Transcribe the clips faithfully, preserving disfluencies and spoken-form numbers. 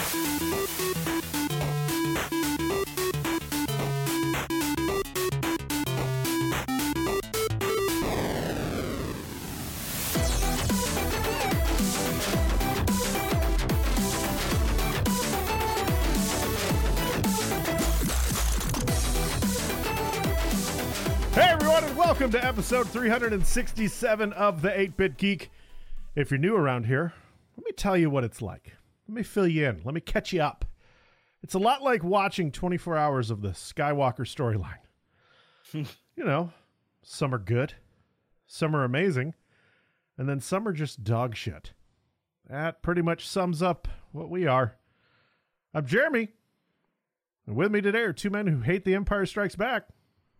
Welcome to episode three hundred sixty-seven of the eight-Bit Geek. If you're new around here, let me tell you what it's like. Let me fill you in. Let me catch you up. It's a lot like watching twenty-four hours of the Skywalker storyline. You know, some are good, some are amazing, and then some are just dog shit. That pretty much sums up what we are. I'm Jeremy, and with me today are two men who hate The Empire Strikes Back.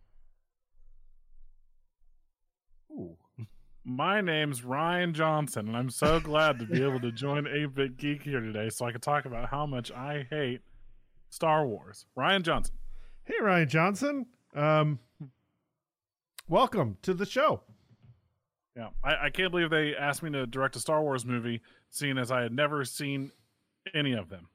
My name's Ryan Johnson, and I'm so glad to be able to join eight-Bit Geek here today so I can talk about how much I hate Star Wars. Ryan Johnson. Hey, Ryan Johnson. Um, welcome to the show. Yeah, I, I can't believe they asked me to direct a Star Wars movie, seeing as I had never seen any of them.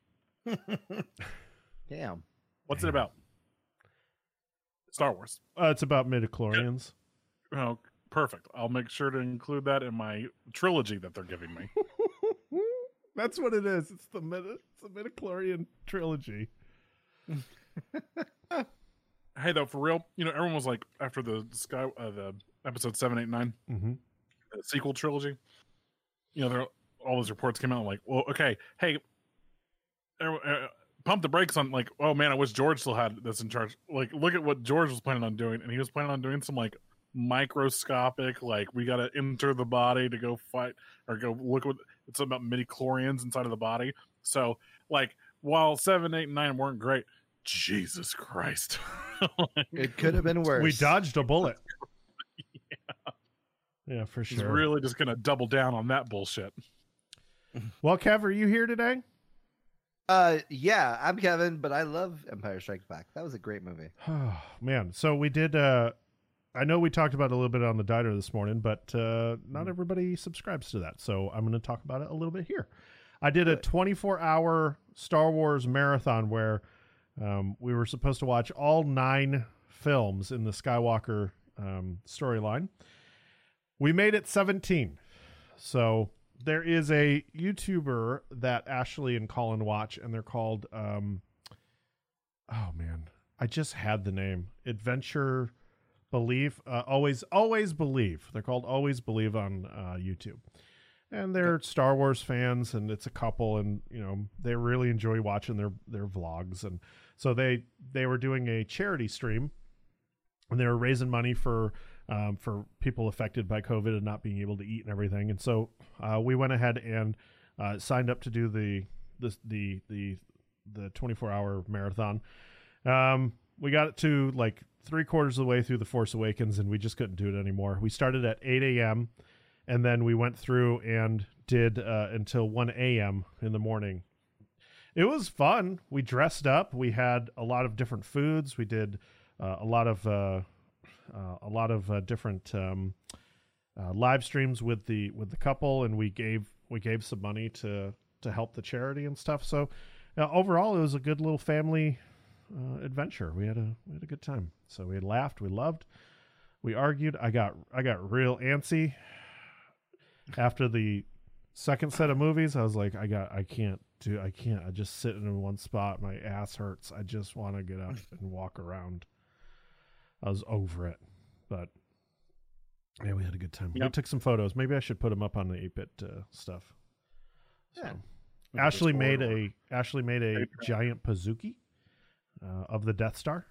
Damn. What's Damn. it about? Star Wars. Uh, it's about midichlorians. Oh, perfect. I'll make sure to include that in my trilogy that they're giving me. That's what it is. It's the mid- it's the midichlorian trilogy. Hey, though, for real, you know, everyone was like, after the sky, uh, the episode seven, eight, nine, mm-hmm. the sequel trilogy, you know, there all those reports came out like, well, okay, hey, uh, uh, pump the brakes on, like, oh man, I wish George still had this in charge. Like, look at what George was planning on doing, and he was planning on doing some like microscopic, like, we got to enter the body to go fight or go look what it's about midichlorians inside of the body. So, like, while seven, eight, and nine weren't great, Jesus Christ, like, it could have been worse. We dodged a bullet. yeah, yeah, for sure. He's really just gonna double down on that bullshit. Well, Kev, are you here today? Uh, yeah, I'm Kevin, but I love Empire Strikes Back. That was a great movie. Oh, man, so we did. Uh, I know we talked about it a little bit on the diner this morning, but uh, not everybody subscribes to that, so I'm going to talk about it a little bit here. I did a twenty-four hour Star Wars marathon where um, we were supposed to watch all nine films in the Skywalker um, storyline. We made it seventeen. So there is a YouTuber that Ashley and Colin watch, and they're called, um, oh man, I just had the name, Adventure Believe, uh, always, always Believe. They're called Always Believe on uh, YouTube. And they're Star Wars fans, and it's a couple, and you know they really enjoy watching their their vlogs, and so they they were doing a charity stream, and they were raising money for um, for people affected by COVID and not being able to eat and everything. And so uh, we went ahead and uh, signed up to do the the the the the twenty-four hour marathon. Um, we got it to like three quarters of the way through The Force Awakens, and we just couldn't do it anymore. We started at eight a.m. and then we went through and did uh, until one a.m. in the morning. It was fun. We dressed up. We had a lot of different foods. We did uh, a lot of uh, uh, a lot of uh, different um, uh, live streams with the with the couple, and we gave we gave some money to to help the charity and stuff. So uh, overall, it was a good little family uh, adventure. We had a we had a good time. So we laughed. We loved. We argued. I got I got real antsy. After the second set of movies, I was like, I got, I can't do, I can't. I just sit in one spot. My ass hurts. I just want to get up and walk around. I was over it, but yeah, we had a good time. Yep. We took some photos. Maybe I should put them up on the eight-bit uh, stuff. So, yeah. Ashley made a Ashley made a giant Pazuki uh, of the Death Star.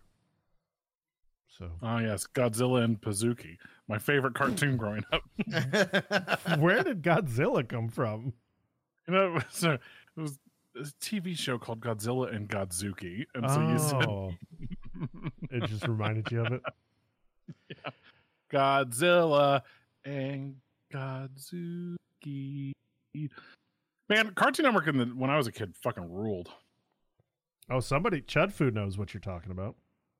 So. Oh yes, Godzilla and Pazuki, my favorite cartoon growing up. Where did Godzilla come from? You know, it was a, it was a T V show called Godzilla and Godzuki, and so oh. you said it just reminded you of it. Yeah. Godzilla and Godzuki. Man, Cartoon Network in the, when I was a kid fucking ruled. Oh, somebody, Chud Food knows what you're talking about.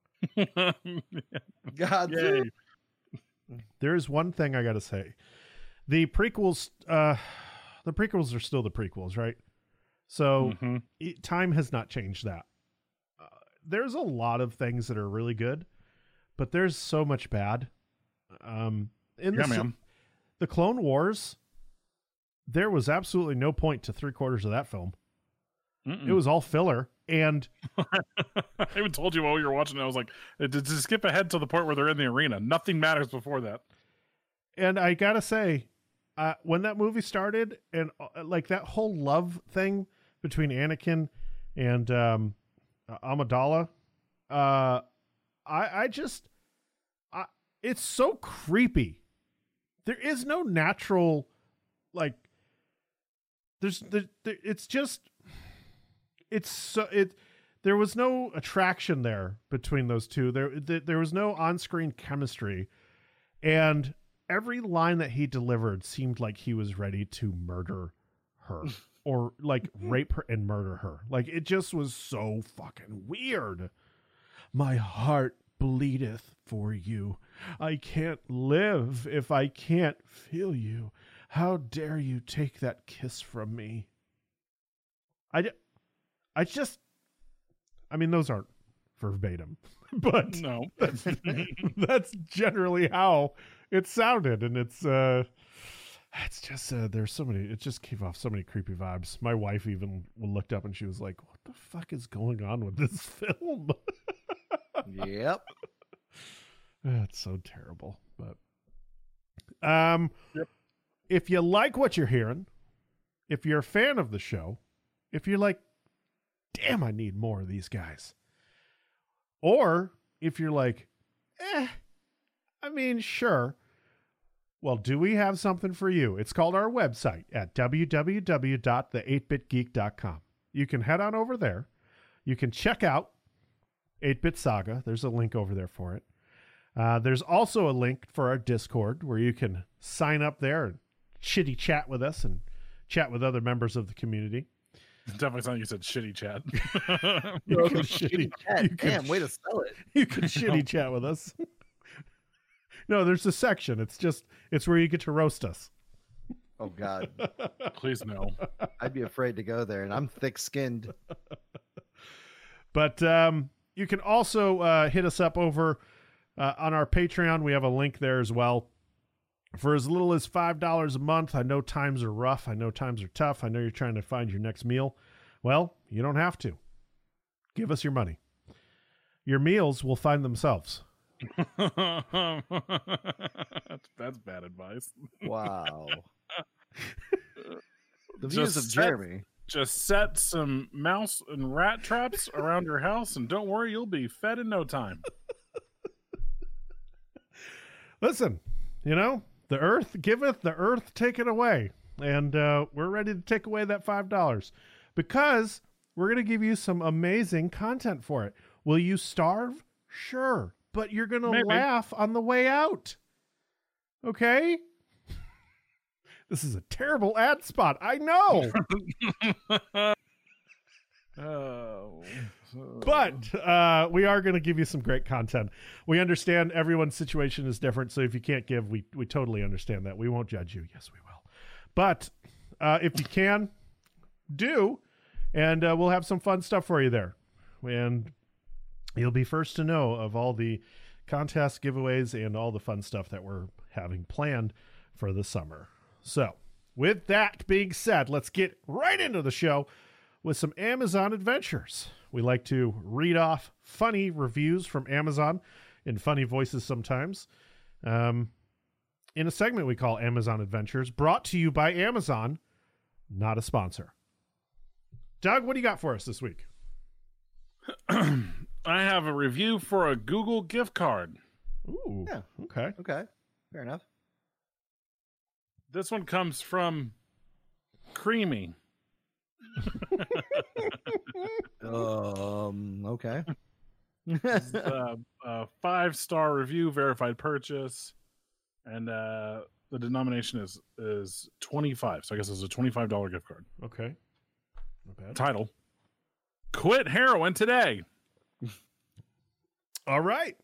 God, there's one thing I gotta say. The prequels, uh, the prequels are still the prequels, right? So Mhm. it, time has not changed that. Uh, there's a lot of things that are really good, but there's so much bad. Um, in Yeah, the man. the Clone Wars, there was absolutely no point to three quarters of that film. Mm-mm. It was all filler. And I even told you while we were watching it, I was like, to, to skip ahead to the point where they're in the arena. Nothing matters before that. and I gotta say, uh, when that movie started, and uh, like that whole love thing between Anakin and um, uh, Amidala, uh, I I just, I it's so creepy. There is no natural, like, there's there, there it's just, it's so it. There was no attraction there between those two. There there, there was no on-screen chemistry, and every line that he delivered seemed like he was ready to murder her or like rape her and murder her. Like it just was so fucking weird. My heart bleedeth for you. I can't live if I can't feel you. How dare you take that kiss from me? I, I just, I mean, those aren't verbatim, but No. that's, that's generally how it sounded. And it's, uh, it's just, uh, there's so many, it just gave off so many creepy vibes. My wife even looked up and she was like, what the fuck is going on with this film? Yep. It's so terrible. But, um, Yep. if you like what you're hearing, if you're a fan of the show, if you're like, damn, I need more of these guys. Or if you're like, eh, I mean, sure. Well, do we have something for you? It's called our website at w w w dot the eight bit geek dot com. You can head on over there. You can check out eight bit Saga. There's a link over there for it. Uh, there's also a link for our Discord where you can sign up there and chitty chat with us and chat with other members of the community. Definitely sounded like you said shitty chat. You Bro, can shitty shitty- cat. you can Damn, way to sell it. You can shitty chat with us. No, there's a section. It's just, it's where you get to roast us. Oh God, Please no. I'd be afraid to go there, and I'm thick-skinned. But um, you can also uh, hit us up over uh, on our Patreon. We have a link there as well. For as little as five dollars a month, I know times are rough. I know times are tough. I know you're trying to find your next meal. Well, you don't have to. Give us your money. Your meals will find themselves. that's, that's bad advice. Wow. The Just views of set- Jeremy. Just set some mouse and rat traps around your house, and don't worry, you'll be fed in no time. Listen, you know, the earth giveth, the earth taketh away. And uh, we're ready to take away that five dollars because we're going to give you some amazing content for it. Will you starve? Sure. But you're going to Maybe. laugh on the way out. Okay? This is a terrible ad spot. I know. Oh. But uh, we are going to give you some great content. We understand everyone's situation is different, so if you can't give, we we totally understand that. We won't judge you. Yes, we will. But uh, if you can, do, and uh, we'll have some fun stuff for you there. And you'll be first to know of all the contests, giveaways, and all the fun stuff that we're having planned for the summer. So, with that being said, let's get right into the show with some Amazon adventures. We like to read off funny reviews from Amazon in funny voices sometimes. Um, in a segment we call Amazon Adventures, brought to you by Amazon, not a sponsor. Doug, what do you got for us this week? I have a review for a Google gift card. Ooh, Yeah. okay. Okay, fair enough. This one comes from Creamy. Um. Okay. uh, a five-star review, verified purchase, and uh, the denomination is is twenty-five. So I guess it's a twenty-five dollar gift card. Okay. Not bad. Title: Quit heroin today. All right.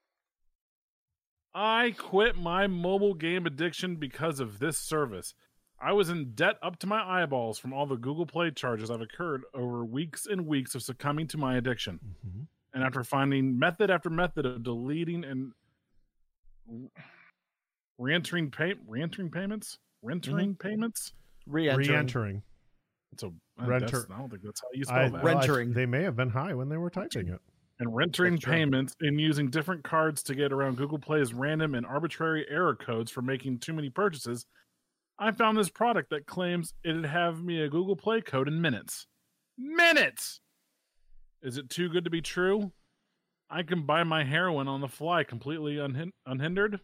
I quit my mobile game addiction because of this service. I was in debt up to my eyeballs from all the Google Play charges I've incurred over weeks and weeks of succumbing to my addiction. Mm-hmm. And after finding method after method of deleting and re-entering pay re-entering payments, re-entering mm-hmm. payments, re-entering. Re-entering. It's a Renter. I don't think that's how you spell I, that. well, Rentering. I, they may have been high when they were typing it. And rentering payments and using different cards to get around Google Play's random and arbitrary error codes for making too many purchases, I found this product that claims it'd have me a Google Play code in minutes. Minutes! Is it too good to be true? I can buy my heroin on the fly completely unhin- unhindered.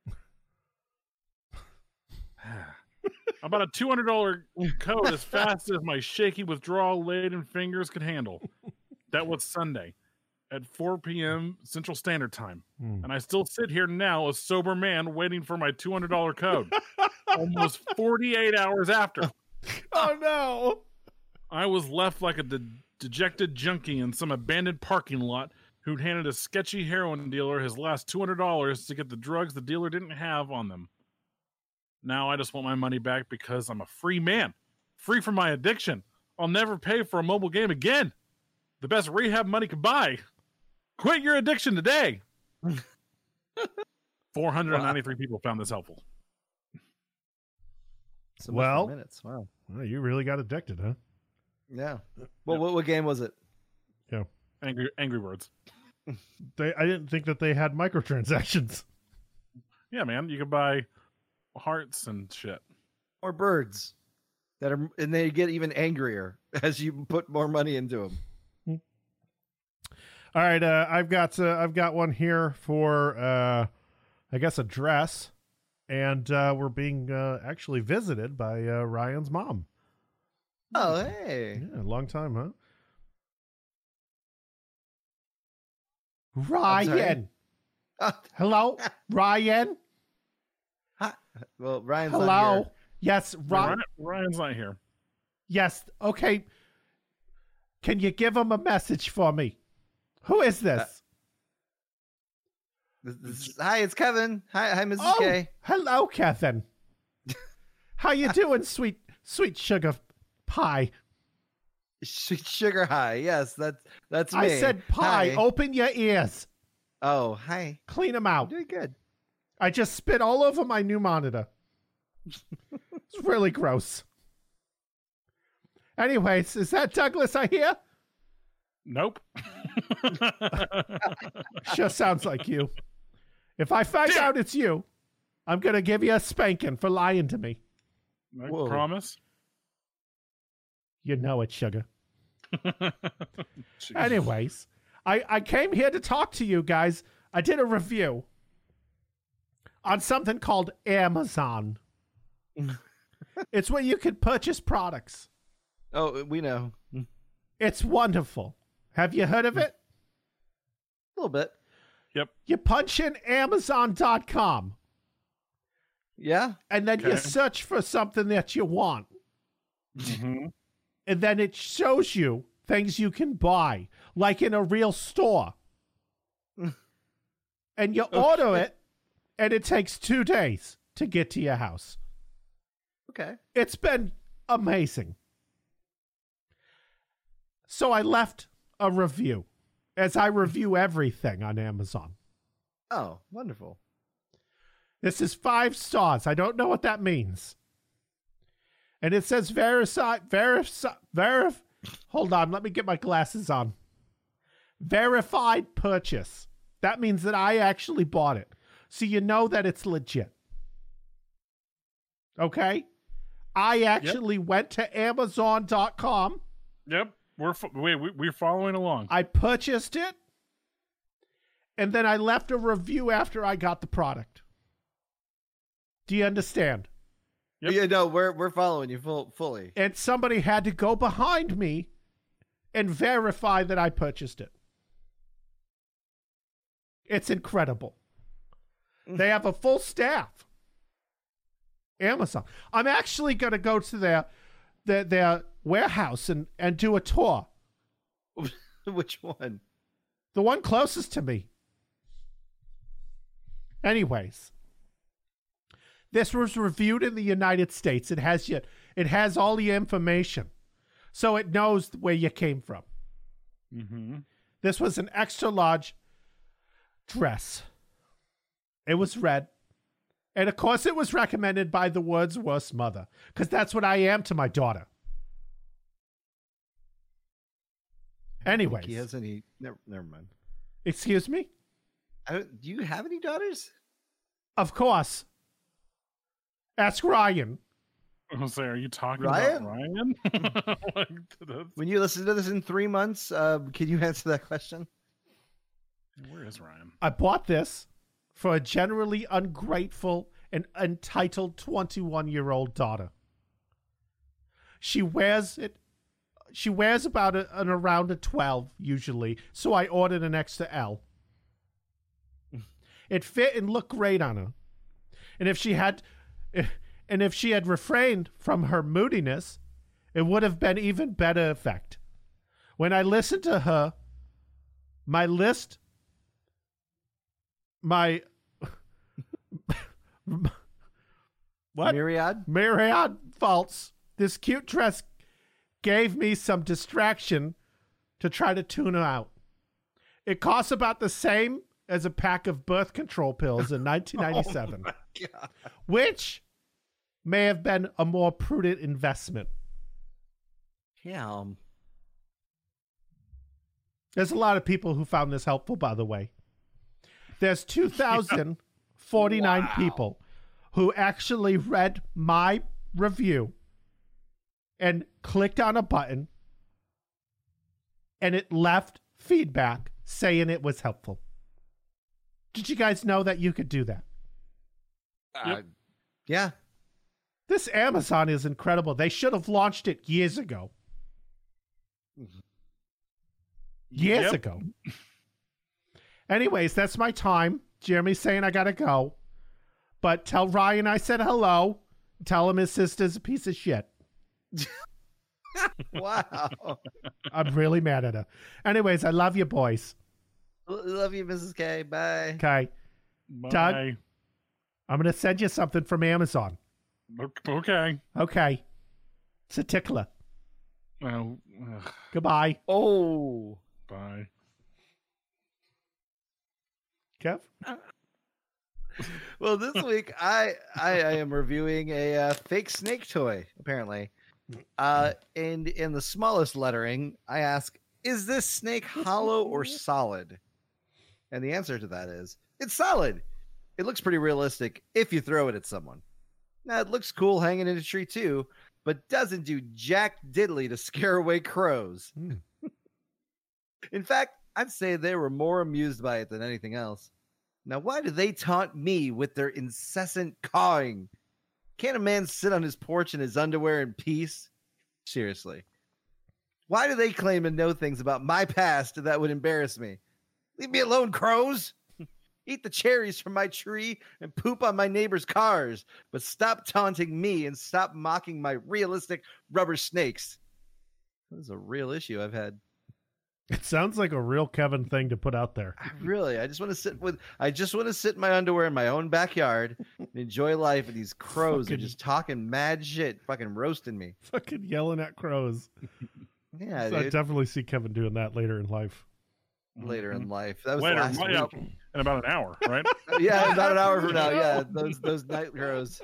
About a two hundred dollars code as fast as my shaky withdrawal-laden fingers could handle. That was Sunday at four p.m. Central Standard Time. Hmm. And I still sit here now, a sober man, waiting for my two hundred dollars code. Almost forty-eight hours after. Oh, no. I was left like a de- dejected junkie in some abandoned parking lot who'd handed a sketchy heroin dealer his last two hundred dollars to get the drugs the dealer didn't have on them. Now I just want my money back because I'm a free man, free from my addiction. I'll never pay for a mobile game again. The best rehab money could buy. Quit your addiction today. four hundred ninety-three wow. people found this helpful. So well, minutes. Wow. Well, you really got addicted, huh? Yeah. Well, yep. what, what game was it? Yeah. Angry Angry Birds. They, I didn't think that they had microtransactions. Yeah, man. You could buy hearts and shit. Or birds. That are, and they get even angrier as you put more money into them. All right, uh, I've got uh, I've got one here for uh, I guess a dress, and uh, we're being uh, actually visited by uh, Ryan's mom. Oh, hey, yeah, long time, huh? Ryan, uh, hello, Ryan. Hi. Well, Ryan's hello. not here. Yes, Ryan, Ryan's not here. Yes, okay. Can you give him a message for me? Who is this? Uh, this, this is, hi, it's Kevin. Hi, hi, Missus Oh, K. Hello, Kevin. How you doing, sweet, sweet sugar pie? Sweet sugar high. Yes, that's that's me. I said pie. Hi. Open your ears. Oh, hi. Clean them out. You're doing good. I just spit all over my new monitor. It's really gross. Anyways, is that Douglas I hear? Nope. Sure sounds like you. If I find Damn. out it's you, I'm going to give you a spanking for lying to me. I Whoa. promise. You know it, sugar. Anyways, I, I came here to talk to you guys. I did a review on something called Amazon. It's where you can purchase products. Oh, we know. A It's wonderful. Have you heard of it? little bit. Yep. You punch in Amazon dot com Yeah. and then you Okay. search for something that you want. Mm-hmm. And then it shows you things you can buy, like in a real store. And you order it, and it takes two days to get to your house. Okay. It's been amazing. So I left a review, as I review everything on Amazon. Oh, wonderful. This is five stars. I don't know what that means. And it says verify, verify, verif. Hold on, let me get my glasses on. Verified purchase. That means that I actually bought it. So you know that it's legit. Okay? I actually yep. went to Amazon dot com. Yep. We're fo- wait, we, we're following along. I purchased it. And then I left a review after I got the product. Do you understand? Yep. Yeah, no, we're we're following you full fully. And somebody had to go behind me and verify that I purchased it. It's incredible. They have a full staff. Amazon. I'm actually going to go to their, their their warehouse and, and do a tour. Which one? The one closest to me. Anyways, This was reviewed in the United States. It has yet. It has all the information, so it knows where you came from. Mm-hmm. This was an extra large dress. It was red. And of course it was recommended by the world's worst mother, because that's what I am to my daughter. Anyways. He has any... Never, never mind. Excuse me? I don't, do you have any daughters? Of course. Ask Ryan. I was say, are you talking Ryan? about Ryan? Like, that's- When you listen to this in three months, uh, can you answer that question? Where is Ryan? I bought this for a generally ungrateful and entitled twenty-one-year-old daughter. She wears it. She wears about a, an around a twelve usually, so I ordered an extra L. It fit and looked great on her. And if she had, and if she had refrained from her moodiness, it would have been even better effect. When I listened to her, my list, my what? Myriad? Myriad faults. This cute dress gave me some distraction to try to tune her out. It costs about the same as a pack of birth control pills in nineteen ninety-seven, Oh my God. which may have been a more prudent investment. Yeah. Um, There's a lot of people who found this helpful, by the way. There's two thousand forty-nine Wow. people who actually read my review and clicked on a button, and it left feedback saying it was helpful. Did you guys know that you could do that? uh, yeah. This Amazon is incredible. They should have launched it years ago. Years Yep. ago. Anyways, that's my time. Jeremy's saying I gotta go. But tell Ryan I said hello. Tell him his sister's a piece of shit. Wow. I'm really mad at her. Anyways, I love you boys. Love you, Missus K. Bye. Okay. Bye. Doug? I'm gonna send you something from Amazon. Okay. Okay. It's a tickler. Oh, ugh, Goodbye. Oh. bye. Kev? Well, this week I, I I am reviewing a uh, fake snake toy. Apparently, uh, and in the smallest lettering, I ask, "Is this snake hollow or solid?" And the answer to that is, it's solid. It looks pretty realistic if you throw it at someone. Now it looks cool hanging in a tree too, but doesn't do jack diddly to scare away crows. Hmm. In fact, I'd say they were more amused by it than anything else. Now, why do they taunt me with their incessant cawing? Can't a man sit on his porch in his underwear in peace? Seriously. Why do they claim to know things about my past that would embarrass me? Leave me alone, crows! Eat the cherries from my tree and poop on my neighbor's cars, but stop taunting me and stop mocking my realistic rubber snakes. This is a real issue I've had. It sounds like a real Kevin thing to put out there. I really, I just want to sit with, I just want to sit in my underwear in my own backyard and enjoy life. And these crows are Fucking- just talking mad shit, fucking roasting me. Fucking yelling at crows. Yeah, So I dude. definitely see Kevin doing that later in life. Later in life, that was Later, the last yeah, week. in about an hour, right? Yeah, about an hour from now. Yeah, those those night crows.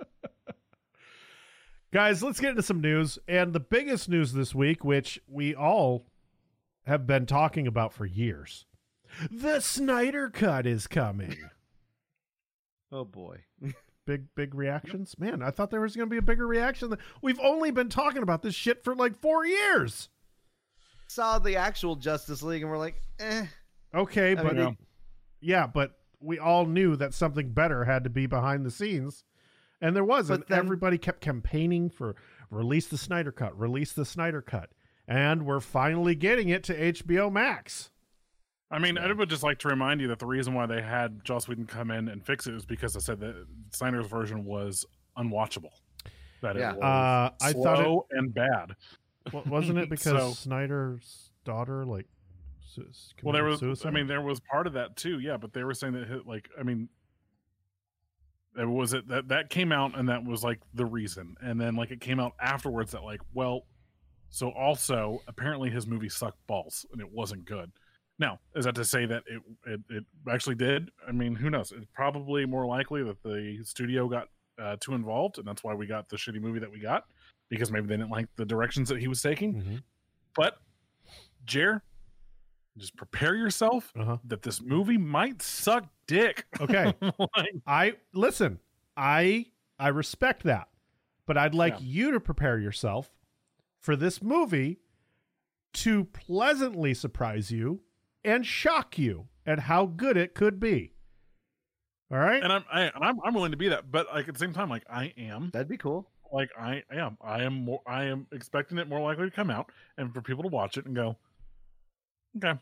Guys, let's get into some news. And the biggest news this week, which we all have been talking about for years. The Snyder Cut is coming. Oh boy. Big, big reactions? Man, I thought there was going to be a bigger reaction. We've only been talking about this shit for like four years. Saw the actual Justice League and we're like, eh. Okay, I but mean, yeah, but we all knew that something better had to be behind the scenes. And there wasn't. But then- Everybody kept campaigning for release the Snyder Cut, release the Snyder Cut. And we're finally getting it to H B O Max. I mean, I would just like to remind you that the reason why they had Joss Whedon come in and fix it is because I said that Snyder's version was unwatchable. That Yeah. it was Uh, I slow thought it and bad. wa- wasn't it because So- Snyder's daughter like su- Well, there committed was. suicide? I mean, there was part of that too. Yeah, but they were saying that, like, I mean, It was it that that came out, and that was like the reason. And then like it came out afterwards that like, well, so also apparently his movie sucked balls and it wasn't good. Now, is that to say that it it, it actually did? I mean, who knows? It's probably more likely that the studio got uh, too involved, and that's why we got the shitty movie that we got, because maybe they didn't like the directions that he was taking. Mm-hmm. But Jer, just prepare yourself Uh-huh. that this movie might suck dick. Okay. Like, I listen, I I respect that. But I'd like Yeah. you to prepare yourself for this movie to pleasantly surprise you and shock you at how good it could be. All right? and I'm I, and I'm I'm willing to be that, but like at the same time, like I am, That'd be cool. like I am, I am more, I am expecting it more likely to come out and for people to watch it and go, okay,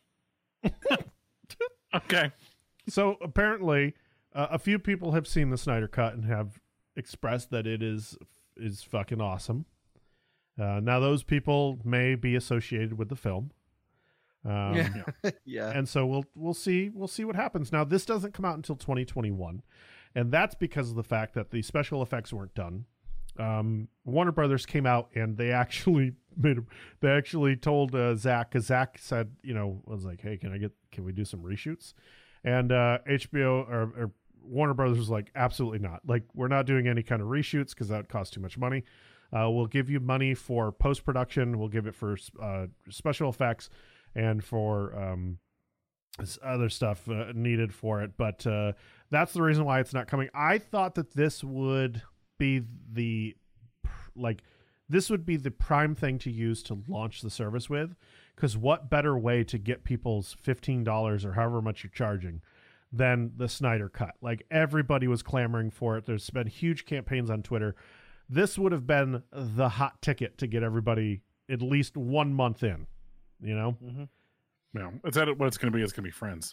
okay. So apparently, uh, a few people have seen the Snyder Cut and have expressed that it is is fucking awesome. Uh, now, those people may be associated with the film, um, Yeah. yeah. and so we'll we'll see we'll see what happens. Now, this doesn't come out until twenty twenty-one, and that's because of the fact that the special effects weren't done. Um, Warner Brothers came out and they actually made a, they actually told uh, Zach, because Zach said, you know, was like, hey, can I get can we do some reshoots? And uh, H B O or, or Warner Brothers was like, absolutely not. Like, we're not doing any kind of reshoots because that would cost too much money. Uh, we'll give you money for post production. We'll give it for uh, special effects and for um, this other stuff uh, needed for it. But uh, that's the reason why it's not coming. I thought that this would be the like this would be the prime thing to use to launch the service with, because what better way to get people's fifteen dollars or however much you're charging than the Snyder Cut? Like, everybody was clamoring for it. There's been huge campaigns on Twitter. This would have been the hot ticket to get everybody at least one month in, you know? Mm-hmm. No, it's that what it's going to be. It's going to be Friends.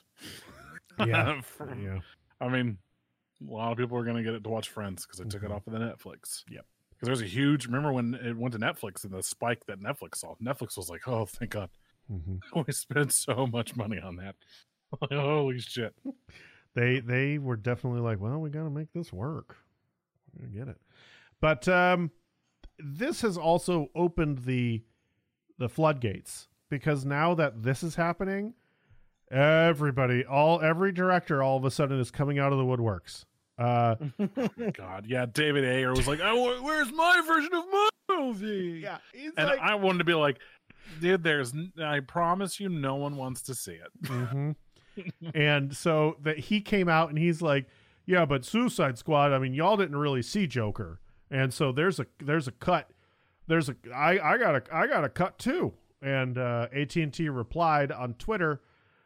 Yeah. For- Yeah. I mean, a lot of people are going to get it to watch Friends because they took it Mhm. off of the Netflix. Yep. Because there's a huge. Remember when it went to Netflix and the spike that Netflix saw? Netflix was like, "Oh, thank God, Mm-hmm. we spent so much money on that." Like, holy shit! They they were definitely like, well, we got to make this work. I get it. But um, this has also opened the the floodgates, because now that this is happening, everybody, all every director, all of a sudden is coming out of the woodworks. Uh, God, yeah. David Ayer was like, I want, "Where's my version of my movie?" yeah, he's and like, I wanted to be like, "Dude, there's. n- I promise you, no one wants to see it." mhm. And so that he came out and he's like, yeah, but Suicide Squad, I mean, y'all didn't really see Joker, and so there's a there's a cut, there's a I I got a I got a cut too. And uh, A T and T replied on Twitter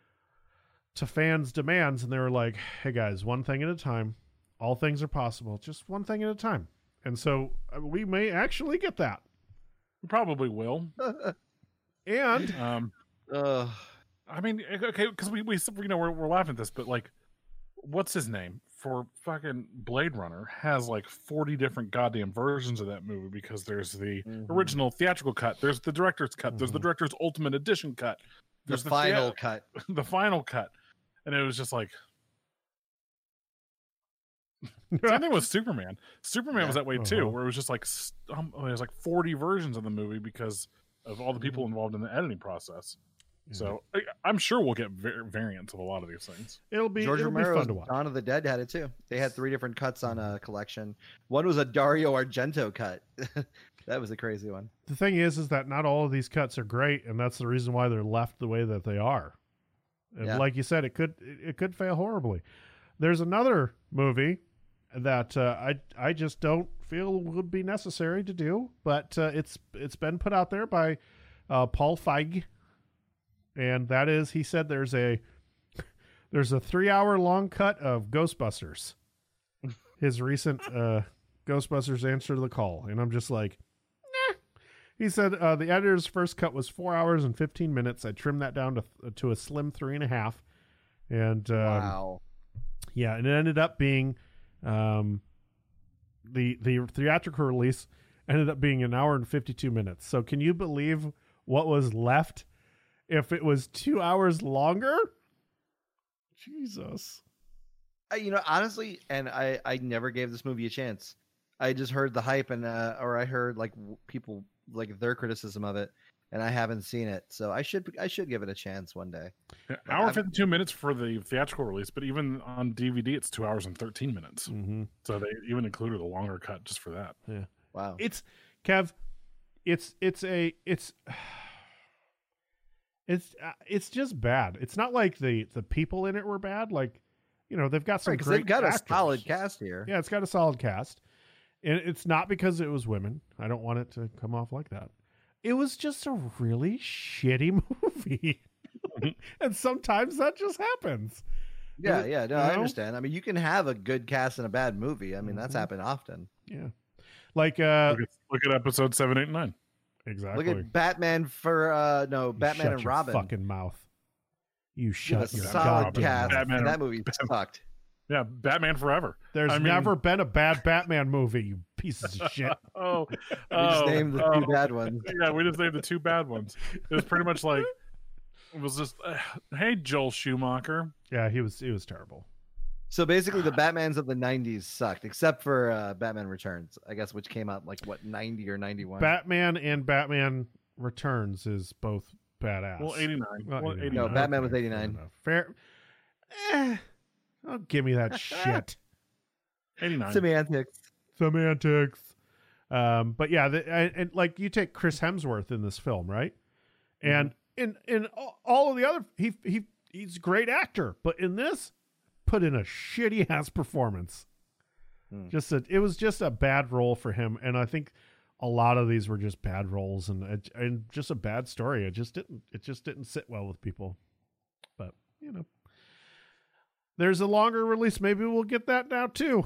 to fans' demands, and they were like, hey guys, one thing at a time. All things are possible, just one thing at a time. And so uh, we may actually get that. Probably will. And Um, Ugh. I mean, okay, because we we you know we're we're laughing at this, but like, what's his name for fucking Blade Runner has like forty different goddamn versions of that movie, because there's the Mhm. original theatrical cut, there's the director's cut, there's the Mhm. director's ultimate edition cut, the there's final thea- cut. the final cut, and it was just like. Same thing with Superman. Superman was Yeah. that way too, Uh-huh. where it was just like s- um, there's like forty versions of the movie because of all the people Mm-hmm. involved in the editing process. Yeah. So I, I'm sure we'll get var- variants of a lot of these things. it'll be George it'll be Romero's fun to watch. Dawn of the Dead had it too. They had three different cuts on a collection. One was a Dario Argento cut. That was a crazy one. The thing is, is that not all of these cuts are great, and that's the reason why they're left the way that they are. And Yeah. like you said, it could it it could fail horribly. There's another movie that uh, I I just don't feel would be necessary to do, but uh, it's it's been put out there by uh, Paul Feig, and that is, he said there's a there's a three hour long cut of Ghostbusters, his recent uh, Ghostbusters Answer to the Call, and I'm just like. He said uh, the editor's first cut was four hours and fifteen minutes. I trimmed that down to to a slim three and a half, and um, Wow. yeah, and it ended up being um, the the theatrical release ended up being an hour and fifty two minutes. So can you believe what was left if it was two hours longer? Jesus. I, you know, honestly, and I, I never gave this movie a chance. I just heard the hype and, uh, or I heard like w- people like their criticism of it, and I haven't seen it. So I should, I should give it a chance one day. Yeah, But hour I'm- fifty-two minutes for the theatrical release, but even on D V D, it's two hours and thirteen minutes. Mm-hmm. So they even included a longer cut just for that. Wow. It's Kev. It's it's a it's it's uh, it's just bad. It's not like the the people in it were bad. Like, you know, they've got some Right, 'cause great they've got actors. a solid cast here. Yeah, it's got a solid cast, and it's not because it was women. I don't want it to come off like that. It was just a really shitty movie, and sometimes that just happens. Yeah, You yeah, no, know? I understand. I mean, you can have a good cast and a bad movie. I mean, that's Mhm. happened often. Yeah, like uh, Look at, look at episode seven, eight, and nine. exactly. Look at Batman for uh no, You Batman shut and your Robin. Fucking mouth. You You have shut a your solid goddamn cast. mouth. Batman- and that movie sucked. Yeah, Batman Forever. There's I mean- never been a bad Batman movie, you pieces of shit. Oh, We just oh, named the oh. two bad ones. Yeah, we just named the two bad ones. It was pretty much like it was just, uh, hey, Joel Schumacher. Yeah, he was he was terrible. So basically, the Batmans of the nineties sucked, except for uh, Batman Returns, I guess, which came out like what ninety or ninety-one. Batman and Batman Returns is both badass. Well, eighty-nine. Well, Well, eighty-nine. No, eighty-nine. Batman was fair eighty-nine. enough. Fair. Eh, oh, give me that shit. eighty-nine. Semantics. Semantics. Um, but yeah, the, and, and like you take Chris Hemsworth in this film, right? And in in all- all of the other, he he he's a great actor, but in this, put in a shitty ass performance. Hmm. Just a, it was just a bad role for him, and I think a lot of these were just bad roles and it- and just a bad story. It just didn't it just didn't sit well with people. But you know, there's a longer release. Maybe we'll get that now too.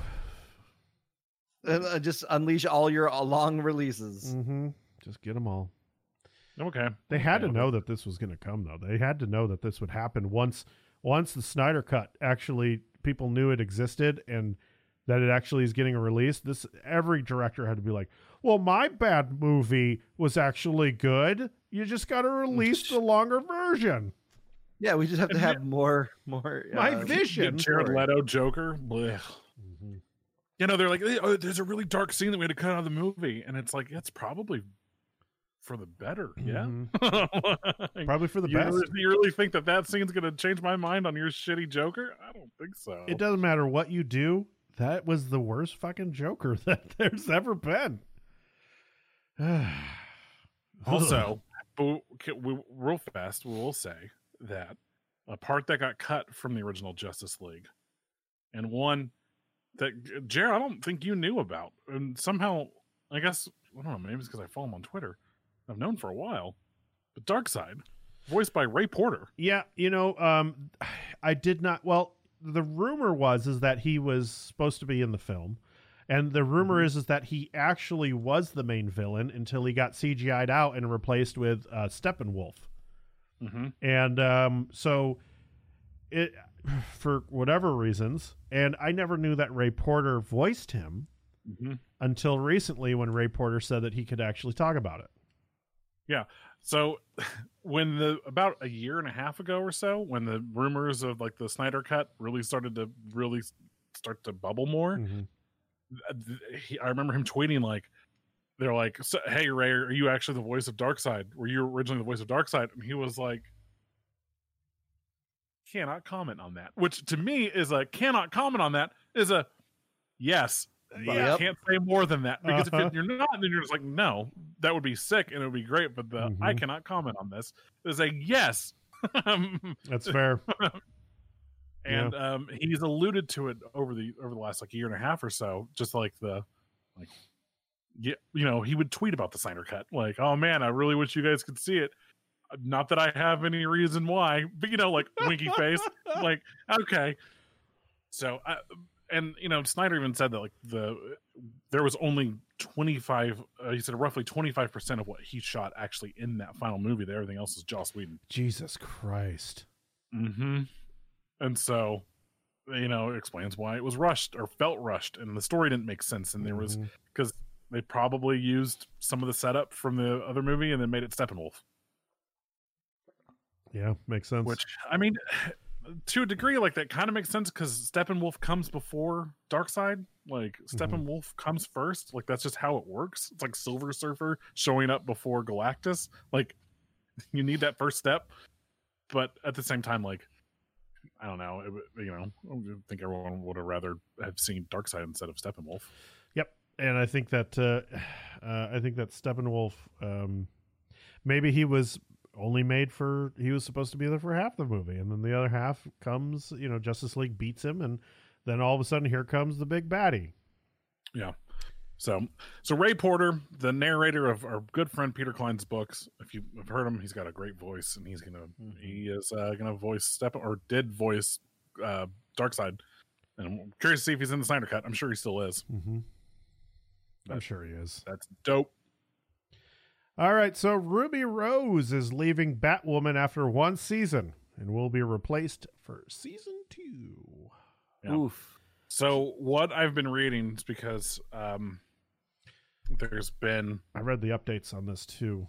Uh, just unleash all your uh, long releases. Mm-hmm. Just get them all. Okay. They had to Okay. know that this was going to come, though. They had to know that this would happen once. Once the Snyder Cut actually, people knew it existed and that it actually is getting a release. This every director had to be like, "Well, my bad movie was actually good. You just got to release the longer version." Yeah, we just have to And have more, more. My uh, vision. Get Jared story. Leto Joker. Blech. Mm-hmm. You know, they're like, oh, there's a really dark scene that we had to cut out of the movie. And it's like, it's probably for the better. Yeah. Like, Probably for the you, best. really, you really think that that scene's going to change my mind on your shitty Joker? I don't think so. It doesn't matter what you do. That was the worst fucking Joker that there's ever been. Also, but we, we, real fast, we will say that a part that got cut from the original Justice League, and one that Jared, I don't think you knew about, and somehow, I guess I don't know, maybe it's because I follow him on Twitter. I've known for a while, but Darkseid, voiced by Ray Porter. Yeah, you know, um, I did not. Well, the rumor was is that he was supposed to be in the film, and the rumor Mm-hmm. is is that he actually was the main villain until he got C G I'd out and replaced with uh, Steppenwolf. Mm-hmm. And um, so it, for whatever reasons, and I never knew that Ray Porter voiced him Mm-hmm. until recently when Ray Porter said that he could actually talk about it. So when the about a year and a half ago or so, when the rumors of like the Snyder Cut really started to really start to bubble more, Mhm. th- he, I remember him tweeting like, they're like, so, "Hey Ray, are you actually the voice of Darkseid? Were you originally the voice of Darkseid?" And he was like, "Cannot comment on that." Which to me is a cannot comment on that is a yes. But I Yep. can't say more than that because Uh-huh. if you're not, then you're just like, no, that would be sick and it would be great. But the I Mhm. cannot comment on this is a yes. That's fair. and um, he's alluded to it over the over the last like year and a half or so, just like the like yeah, you know, he would tweet about the Snyder Cut, like, "Oh man, I really wish you guys could see it." Not that I have any reason why, but you know, like winky face, like okay. So, I, and you know, Snyder even said that like the there was only twenty-five. Uh, he said roughly twenty-five percent of what he shot actually in that final movie. That everything else is Joss Whedon. Jesus Christ. Mm-hmm. And so, you know, it explains why it was rushed or felt rushed, and the story didn't make sense. And there was Mhm. because they probably used some of the setup from the other movie and then made it Steppenwolf. Yeah, makes sense. Which I mean, to a degree, like that kind of makes sense because Steppenwolf comes before Darkseid. Like Steppenwolf mm-hmm. comes first. Like that's just how it works. It's like Silver Surfer showing up before Galactus. Like you need that first step, but at the same time, like I don't know, it, you know, I think everyone would have rather have seen Darkseid instead of Steppenwolf. Yep, and I think that uh, uh, I think that Steppenwolf, um, maybe he was only made for he was supposed to be there for half the movie, and then the other half comes, you know, Justice League beats him, and then all of a sudden here comes the big baddie. Yeah. So, so Ray Porter, the narrator of our good friend Peter Klein's books, if you've heard him, he's got a great voice, and he's gonna mm-hmm. he is uh, gonna voice Step or did voice uh, Darkseid, and I'm curious to see if he's in the Snyder Cut. I'm sure he still is. Mm-hmm. I'm sure he is. That's dope. All right, so Ruby Rose is leaving Batwoman after one season and will be replaced for season two. Yeah. Oof. So what I've been reading is because um, there's been... I read the updates on this too.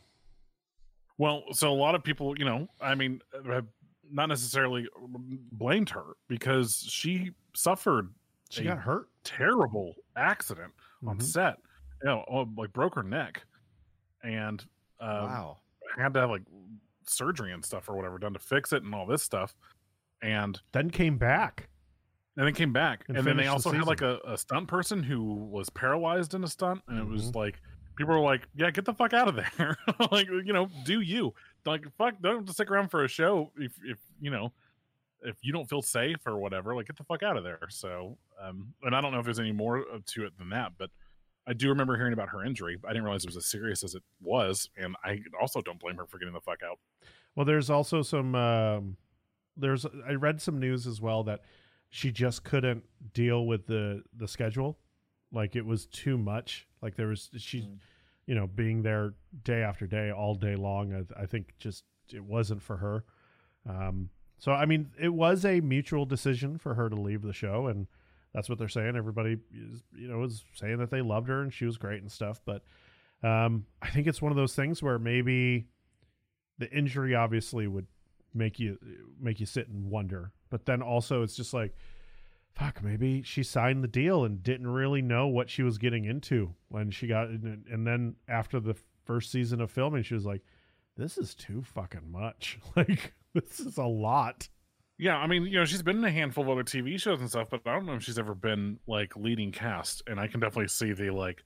Well, so a lot of people, you know, I mean, have not necessarily blamed her because she suffered She got hurt. Terrible accident mm-hmm. on set. You know, oh, like broke her neck. And um, wow, had to have like surgery and stuff or whatever done to fix it and all this stuff, and then came back, and then came back, and, and then they also the had like a, a stunt person who was paralyzed in a stunt, and mm-hmm. it was like people were like, "Yeah, get the fuck out of there!" Like, you know, do you like fuck? Don't have to stick around for a show if if you know if you don't feel safe or whatever. Like, get the fuck out of there. So, um, and I don't know if there's any more to it than that, but. I do remember hearing about her injury. I didn't realize it was as serious as it was, and I also don't blame her for getting the fuck out. Well, there's also some. Um, there's I read some news as well that she just couldn't deal with the the schedule, like it was too much. Like there was she, mm. you know, being there day after day, all day long. I, I think just it wasn't for her. Um, so I mean, it was a mutual decision for her to leave the show, and. That's what they're saying. Everybody is, you know, is saying that they loved her and she was great and stuff. But um, I think it's one of those things where maybe the injury obviously would make you make you sit and wonder. But then also it's just like, fuck, maybe she signed the deal and didn't really know what she was getting into when she got in. And then after the first season of filming, she was like, this is too fucking much. Like, this is a lot. Yeah, I mean, you know, she's been in a handful of other T V shows and stuff, but I don't know if she's ever been, like, leading cast. And I can definitely see the, like,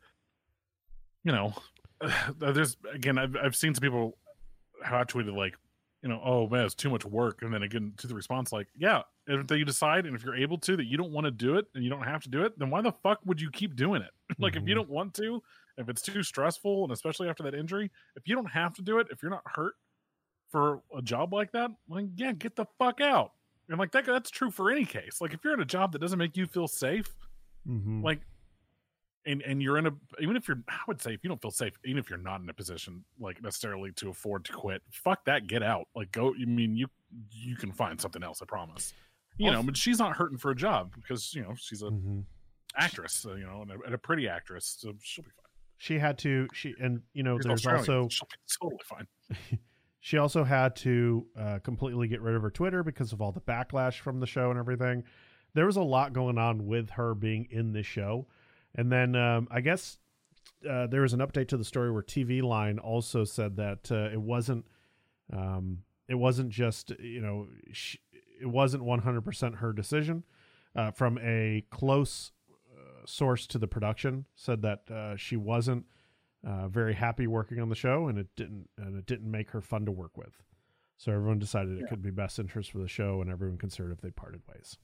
you know, there's, again, I've, I've seen some people have tweeted, like, you know, oh, man, it's too much work. And then again, to the response, like, yeah, if you decide and if you're able to, that you don't want to do it and you don't have to do it, then why the fuck would you keep doing it? Like, mm-hmm. if you don't want to, if it's too stressful, and especially after that injury, if you don't have to do it, if you're not hurt for a job like that, like, yeah, get the fuck out. And like that, that's true for any case. Like if you're in a job that doesn't make you feel safe, mm-hmm. like, and and you're in a, even if you're, I would say if you don't feel safe, even if you're not in a position like necessarily to afford to quit, fuck that, get out. Like go. I mean, you you can find something else. I promise. You well, know, but she's not hurting for a job because you know she's a mm-hmm. actress. So, you know, and a, and a pretty actress, so she'll be fine. She had to. She and you know, she's there's Australian. also She'll be totally fine. She also had to uh, completely get rid of her Twitter because of all the backlash from the show and everything. There was a lot going on with her being in this show. And then um, I guess uh, there was an update to the story where T V Line also said that uh, it wasn't um, it wasn't just, you know, she, it wasn't one hundred percent her decision. Uh, from a close uh, source to the production said that uh, she wasn't Uh, very happy working on the show, and it didn't and it didn't make her fun to work with. So everyone decided it yeah. could be best interest for the show, and everyone considered if they parted ways.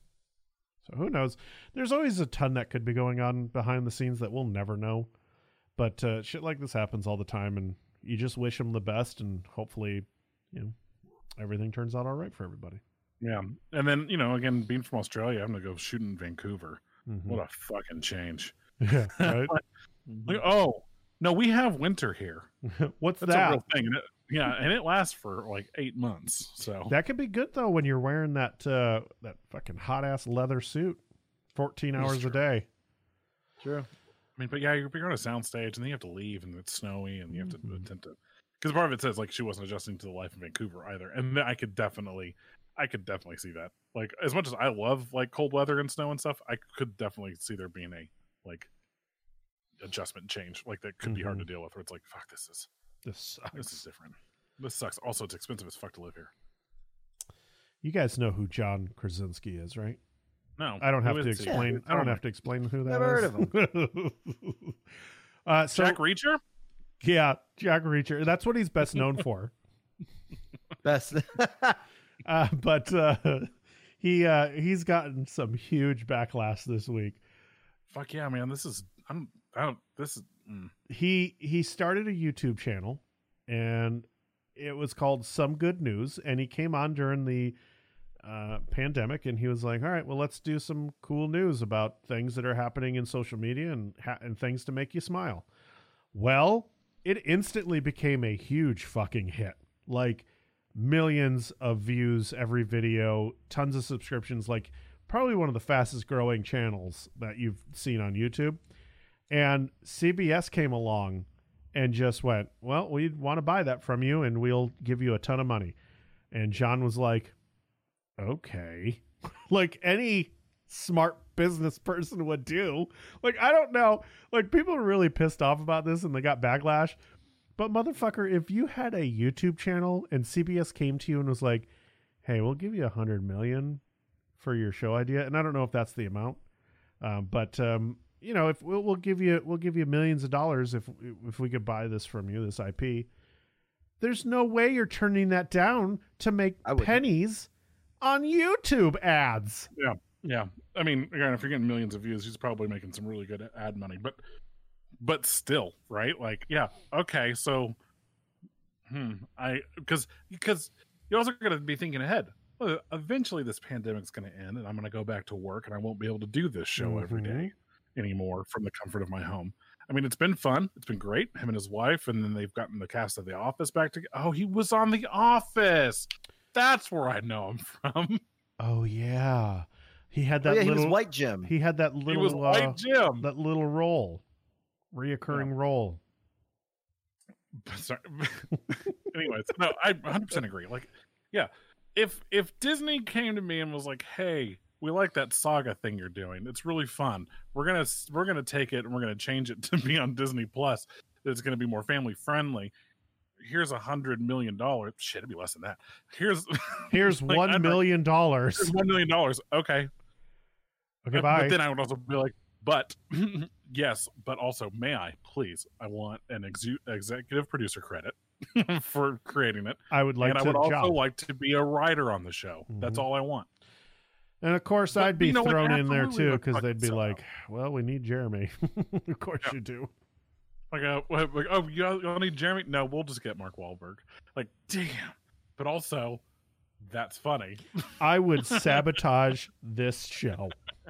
So who knows? There's always a ton that could be going on behind the scenes that we'll never know. But uh, shit like this happens all the time, and you just wish them the best, and hopefully, you know, everything turns out all right for everybody. Yeah, and then you know, again, being from Australia, I'm gonna go shoot in Vancouver. Mm-hmm. What a fucking change! Yeah, right. like, like, oh. No, we have winter here. What's That's that? a real thing. And it, yeah, and it lasts for like eight months. So that could be good though when you're wearing that uh, that fucking hot ass leather suit, fourteen hours a day. True. I mean, but yeah, you're, you're on a soundstage, and then you have to leave, and it's snowy, and you have to mm-hmm. attempt to. Because part of it says like she wasn't adjusting to the life in Vancouver either, and I could definitely, I could definitely see that. Like, as much as I love like cold weather and snow and stuff, I could definitely see there being a like adjustment change. Like that could mm-hmm. be hard to deal with. Where it's like, fuck, this is this sucks. This is different. This sucks. Also, it's expensive as fuck to live here. You guys know who John Krasinski is, right? No, I don't have to explain. Yeah, I don't have to explain who that Never is. Never heard of him. uh, so, Jack Reacher. Yeah, Jack Reacher. That's what he's best known for. Best. uh, but uh, he uh, he's gotten some huge backlash this week. Fuck yeah, man! This is I'm I don't this is. Mm. He he started a YouTube channel, and it was called Some Good News, and he came on during the uh, pandemic, and he was like, "All right, well, let's do some cool news about things that are happening in social media and ha- and things to make you smile." Well, it instantly became a huge fucking hit. Like millions of views every video, tons of subscriptions, like probably one of the fastest growing channels that you've seen on YouTube. And C B S came along and just went, well, we want to buy that from you and we'll give you a ton of money. And John was like, okay. Like any smart business person would do. Like, I don't know. Like, people are really pissed off about this and they got backlash. But motherfucker, if you had a YouTube channel and C B S came to you and was like, hey, we'll give you a hundred million for your show idea. And I don't know if that's the amount. Um, but, um, you know, if we'll, we'll give you, we'll give you millions of dollars if, if we could buy this from you, this I P, there's no way you're turning that down to make pennies on YouTube ads. Yeah. Yeah. I mean, again, if you're getting millions of views, he's probably making some really good ad money, but, but still, right? Like, yeah. Okay. So, hmm, I, because, because you're also going to be thinking ahead. Well, eventually this pandemic's going to end and I'm going to go back to work and I won't be able to do this show mm-hmm. every day anymore from the comfort of my home. I mean, it's been fun. It's been great. Him and his wife, and then they've gotten the cast of The Office back together. Oh, he was on The Office. That's where I know him from. Oh yeah, he had that. Oh, yeah, little, he was White Jim. He had that little. He was White uh, Jim. That little role, reoccurring yeah. role. Sorry. Anyways, no, I one hundred percent agree. Like, yeah, if if Disney came to me and was like, "Hey, we like that saga thing you're doing. It's really fun. We're gonna we're gonna take it and we're gonna change it to be on Disney Plus. It's gonna be more family friendly. Here's a hundred million dollars. Shit, it'd be less than that. Here's here's like, one million dollars. Here's one million dollars. Okay. Okay, bye. But then I would also be like, but yes, but also, may I please? I want an exu- executive producer credit for creating it. I would like, and to I would job. also like to be a writer on the show. Mm-hmm. That's all I want. And of course, but, I'd be you know, thrown in there too because they'd be like, out. "Well, we need Jeremy." Of course, yeah. you do. Like, uh, like, oh, you all need Jeremy? No, we'll just get Mark Wahlberg. Like, damn. But also, that's funny. I would sabotage this show.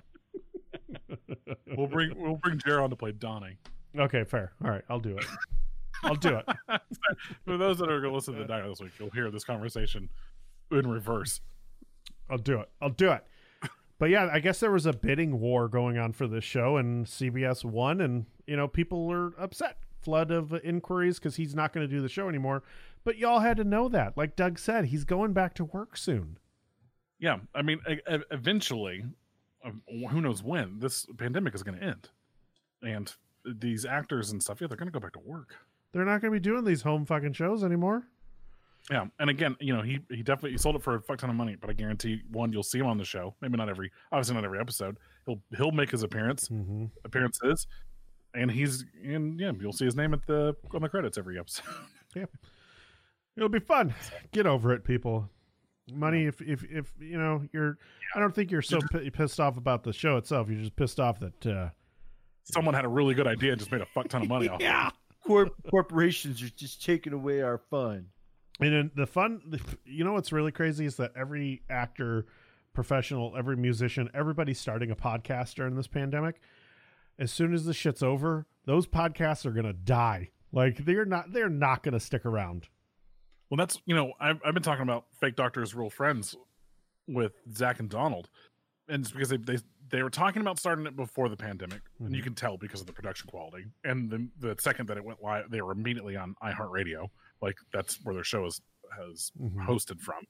We'll bring we'll bring Jer on to play Donnie. Okay, fair. All right, I'll do it. I'll do it. For those that are going to listen to the Diner this week, you'll hear this conversation in reverse. I'll do it. I'll do it. But yeah, I guess there was a bidding war going on for this show, and C B S won, and you know people are upset. Flood of inquiries because he's not going to do the show anymore. But y'all had to know that, like Doug said, he's going back to work soon. Yeah, I mean, eventually, who knows when this pandemic is going to end, and these actors and stuff, yeah, they're going to go back to work. They're not going to be doing these home fucking shows anymore. Yeah, and again, you know, he he definitely he sold it for a fuck ton of money, but I guarantee one, you'll see him on the show. Maybe not every, obviously not every episode. He'll he'll make his appearance, mm-hmm. appearances, and he's and yeah, you'll see his name at the on the credits every episode. Yeah, it'll be fun. Get over it, people. Money, if if if you know you're, yeah. I don't think you're so p- pissed off about the show itself. You're just pissed off that uh, someone had a really good idea and just made a fuck ton of money off. Yeah, it. Corp- corporations are just taking away our fun. And then the fun, you know what's really crazy is that every actor, professional, every musician, everybody's starting a podcast during this pandemic. As soon as the shit's over, those podcasts are going to die. Like they're not, they're not going to stick around. Well, that's, you know, I've, I've been talking about Fake Doctors, Real Friends with Zach and Donald. And it's because they, they, they were talking about starting it before the pandemic. Mm-hmm. And you can tell because of the production quality. And the, the second that it went live, they were immediately on iHeartRadio. Like that's where their show is has mm-hmm. hosted from.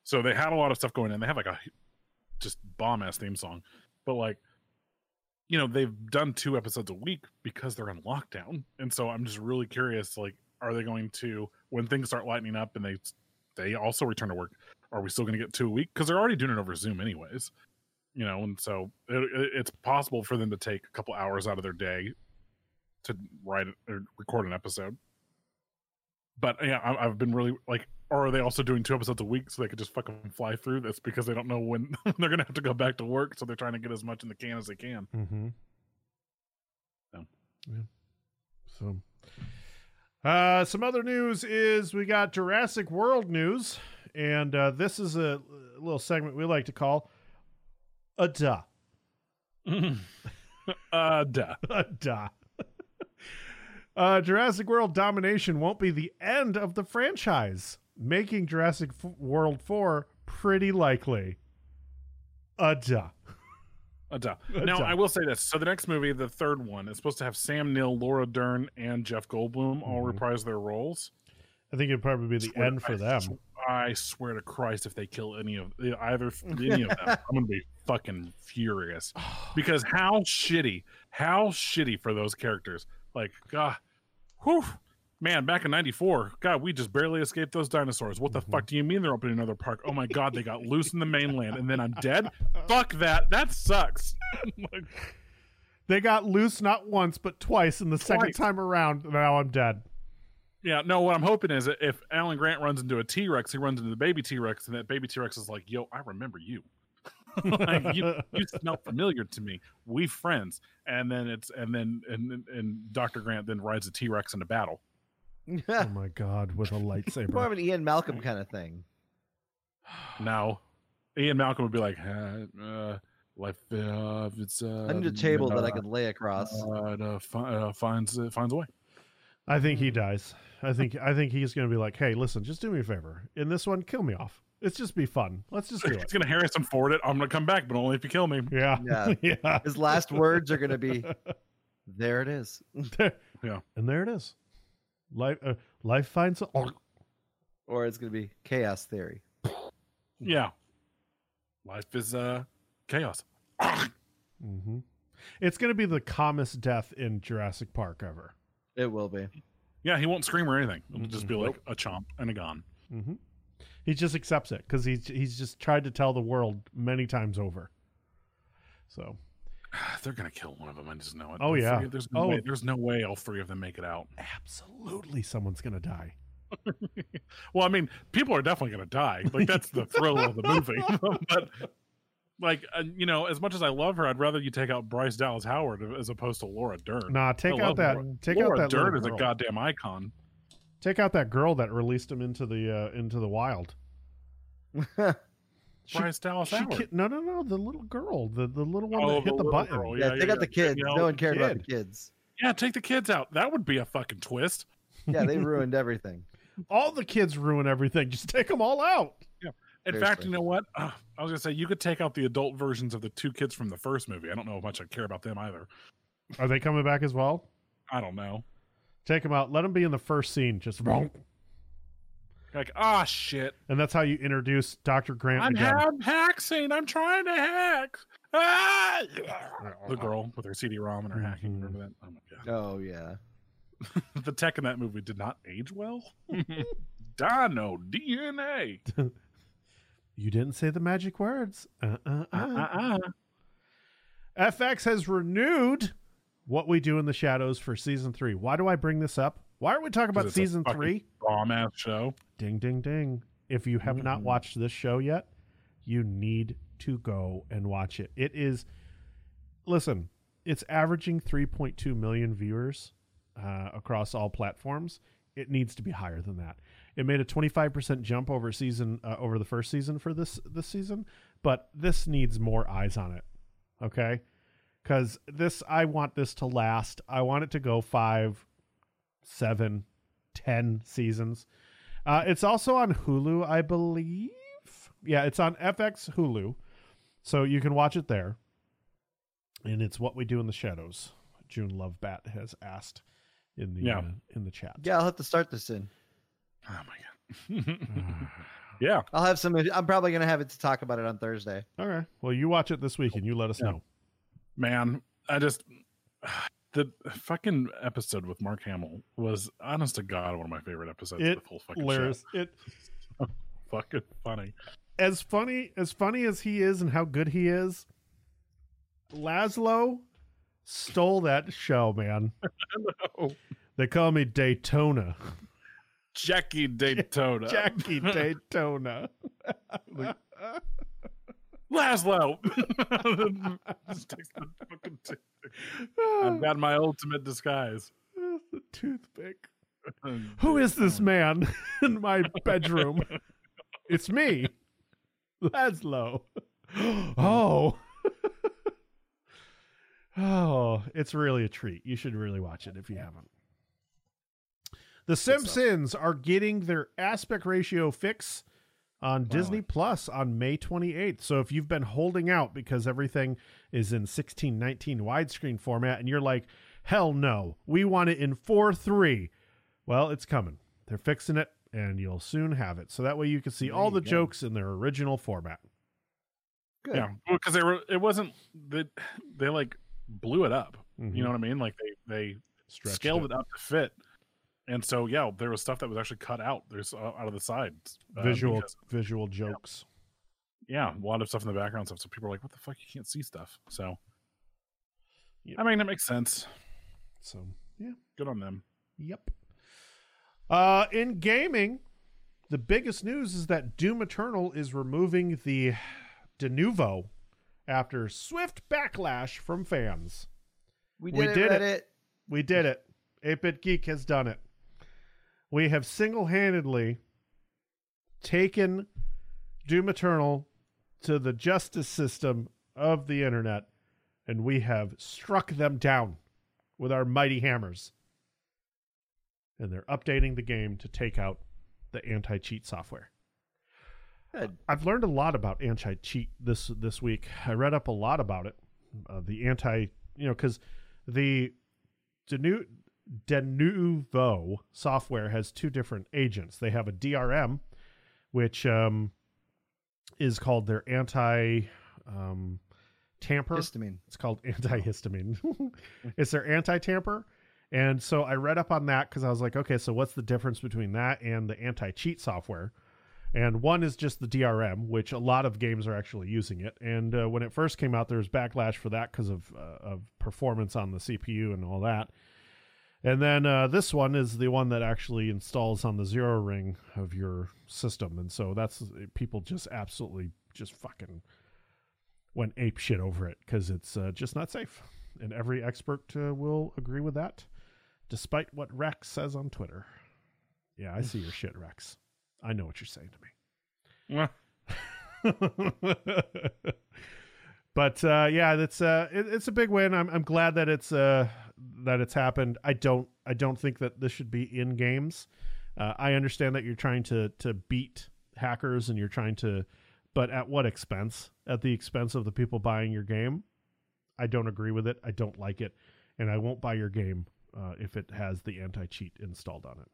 So they had a lot of stuff going in. They have like a just bomb ass theme song, but like, you know, they've done two episodes a week because they're in lockdown. And so I'm just really curious, like, are they going to, when things start lightening up and they they also return to work, are we still going to get two a week? Because they're already doing it over Zoom anyways, you know, and so it, it, it's possible for them to take a couple hours out of their day to write or record an episode. But yeah, I, I've been really like, or are they also doing two episodes a week so they could just fucking fly through this because they don't know when they're going to have to go back to work, so they're trying to get as much in the can as they can. Mm-hmm. So. Yeah. So, uh, some other news is we got Jurassic World news, and uh, this is a little segment we like to call a duh. uh, duh. a duh. Uh, Jurassic World domination won't be the end of the franchise, making Jurassic F- World four pretty likely. A duh. A duh. A now, duh. I will say this. So the next movie, the third one, is supposed to have Sam Neill, Laura Dern, and Jeff Goldblum all Mhm. reprise their roles. I think it'd probably be the Swear- end for I them. sw- I swear to Christ, if they kill any of either any of them, I'm gonna be fucking furious. Because how shitty, how shitty for those characters. Like, God, whew, man, back in ninety-four, God, we just barely escaped those dinosaurs. What the Mhm. fuck do you mean they're opening another park? Oh my God, they got loose in the mainland, and then I'm dead. Fuck that. That sucks. Like, They got loose not once, but twice, and the second Twice. time around, now I'm dead. yeah, no. What I'm hoping is that if Alan Grant runs into a T Rex, he runs into the baby T Rex, and that baby T Rex is like, "Yo, I remember you." Like, you, you smell familiar to me. We friends, and then it's and then and and Doctor Grant then rides a T Rex into battle. Oh my God, with a More lightsaber. of an Ian Malcolm kind of thing. Now, Ian Malcolm would be like, uh, uh, "Life, uh, it's uh, I need a table that I uh, could lay across. uh, uh, fi- uh, finds uh, finds a way." I think he dies. I think I think he's going to be like, hey, listen, just do me a favor. In this one, kill me off. It's just be fun. Let's just do He's it. gonna Harrison Ford it. I'm gonna come back, but only if you kill me. Yeah. Yeah. yeah. His last words are going to be, "There it is." Yeah. And there it is. Life, uh, life finds a. Oh. Or it's going to be chaos theory. Yeah. Life is uh chaos. Mm-hmm. It's going to be the calmest death in Jurassic Park ever. It will be. Yeah, he won't scream or anything. It'll just be Mm-mm. like a chomp and a gone. Mm-hmm. He just accepts it because he's he's just tried to tell the world many times over. So, They're gonna kill one of them. I just know it. Oh, All yeah. three- there's no Oh. way. There's no way all three of them make it out. absolutely, someone's going to die. Well, I mean, people are definitely gonna die. Like that's the thrill of the movie. But like, uh, you know, as much as I love her, I'd rather you take out Bryce Dallas Howard as opposed to Laura Dern. Nah, take I out love that. Laura. Take Laura out that Dern little is a girl. goddamn icon. Take out that girl that released him into the uh, into the wild. She- Bryce Dallas She Howard. ki- no, no, no. The little girl, the, the little one Oh, that the hit the little button. girl, Yeah, yeah, take out the kids. You know, No one cared about the kid. kids. Yeah, take the kids out. That would be a fucking twist. Yeah, they ruined everything. All the kids ruin everything. Just take them all out. In Seriously. fact, you know what? Uh, I was gonna say you could take out the adult versions of the two kids from the first movie. I don't know how much I care about them either. Are they coming back as well? I don't know. Take them out. Let them be in the first scene. Just and Like, ah, shit. that's how you introduce Doctor Grant I'm, again. ha- I'm hacking. I'm trying to hack. Ah! The girl with her C D ROM and her hacking. Mhm. Remember that? Oh my god. Oh, yeah. The tech in that movie did not age well. Dino D N A. You didn't say the magic words. Uh, uh, uh. Uh-uh. F X has renewed What We Do in the Shadows for season three. Why do I bring this up? Why are we talking about It's a season fucking three? Bomb ass show. Ding, ding, ding. If you have not Mhm. watched this show yet, you need to go and watch it. It is, listen, it's averaging three point two million viewers uh, across all platforms. It needs to be higher than that. It made a twenty-five percent jump over season uh, over the first season for this this season, but this needs more eyes on it. Okay? Cuz this I want this to last. I want it to go five, seven, ten seasons. Uh, it's also on Hulu, I believe. Yeah, it's on F X Hulu. So you can watch it there. And it's What We Do in the Shadows. June Lovebat has asked in the Yeah. uh, in the chat. Yeah, I'll have to start this in. Oh my god. Yeah. I'll have some. I'm probably gonna have it to talk about it on Thursday. All right. Well, you watch it this week and you let us Yeah. know. Man, I just the fucking episode with Mark Hamill was, honest to God, one of my favorite episodes It of the whole fucking Hilarious. show. It Fucking funny. as funny as funny as he is and how good he is. Laszlo stole that show, man. Oh, They call me Daytona. Jackie Daytona. Jackie Daytona. Laszlo. Just takes the fucking t- I've got my ultimate disguise. The toothpick. Who is this man in my bedroom? It's me, Laszlo. Oh. Oh, it's really a treat. You should really watch it if you haven't. The Simpsons are getting their aspect ratio fix on Wow. Disney Plus on May twenty-eighth. So if you've been holding out because everything is in sixteen nineteen widescreen format and you're like, hell no, we want it in four three. Well, it's coming. They're fixing it and you'll soon have it. So that way you can see There all you the go. jokes in their original format. Good. Yeah, because they were. It wasn't that they, they like blew it up. Mhm. You know what I mean? Like they they Stretched scaled it. it. up to fit, and so yeah, there was stuff that was actually cut out. There's uh, out of the sides, uh, Visual because- visual jokes. yeah, a lot of stuff in the background stuff. So people are like, "What the fuck? You can't see stuff." So, Yep. I mean, that makes sense. So yeah. Good on them. Yep. Uh, in gaming, the biggest news is that Doom Eternal is removing the de novo after swift backlash from fans. We did We it. did it. Reddit. We did it. eight-Bit Geek has done it. We have single-handedly taken Doom Eternal to the justice system of the internet, and we have struck them down with our mighty hammers. And they're updating the game to take out the anti-cheat software. Good. I've learned a lot about anti-cheat this this week. I read up a lot about it. Uh, the anti, you know, because the Denu- Denuvo software has two different agents. They have a D R M, which um, is called their anti um, tamper. Histamine. It's called antihistamine. It's their anti-tamper. And so I read up on that because I was like, okay, so what's the difference between that and the anti-cheat software? And one is just the D R M, which a lot of games are actually using it. And uh, when it first came out, there was backlash for that because of uh, of performance on the C P U and all that. And then uh, this one is the one that actually installs on the zero ring of your system. And so that's people just absolutely just fucking went ape shit over it because it's uh, just not safe. And every expert uh, will agree with that, despite what Rex says on Twitter. Yeah, I see your shit, Rex. I know what you're saying to me. But uh, yeah, that's uh, it, it's a big win. I'm I'm glad that it's uh, that it's happened. I don't I don't think that this should be in games. Uh, I understand that you're trying to to beat hackers and you're trying to, but at what expense? At the expense of the people buying your game. I don't agree with it. I don't like it, and I won't buy your game uh, if it has the anti-cheat installed on it.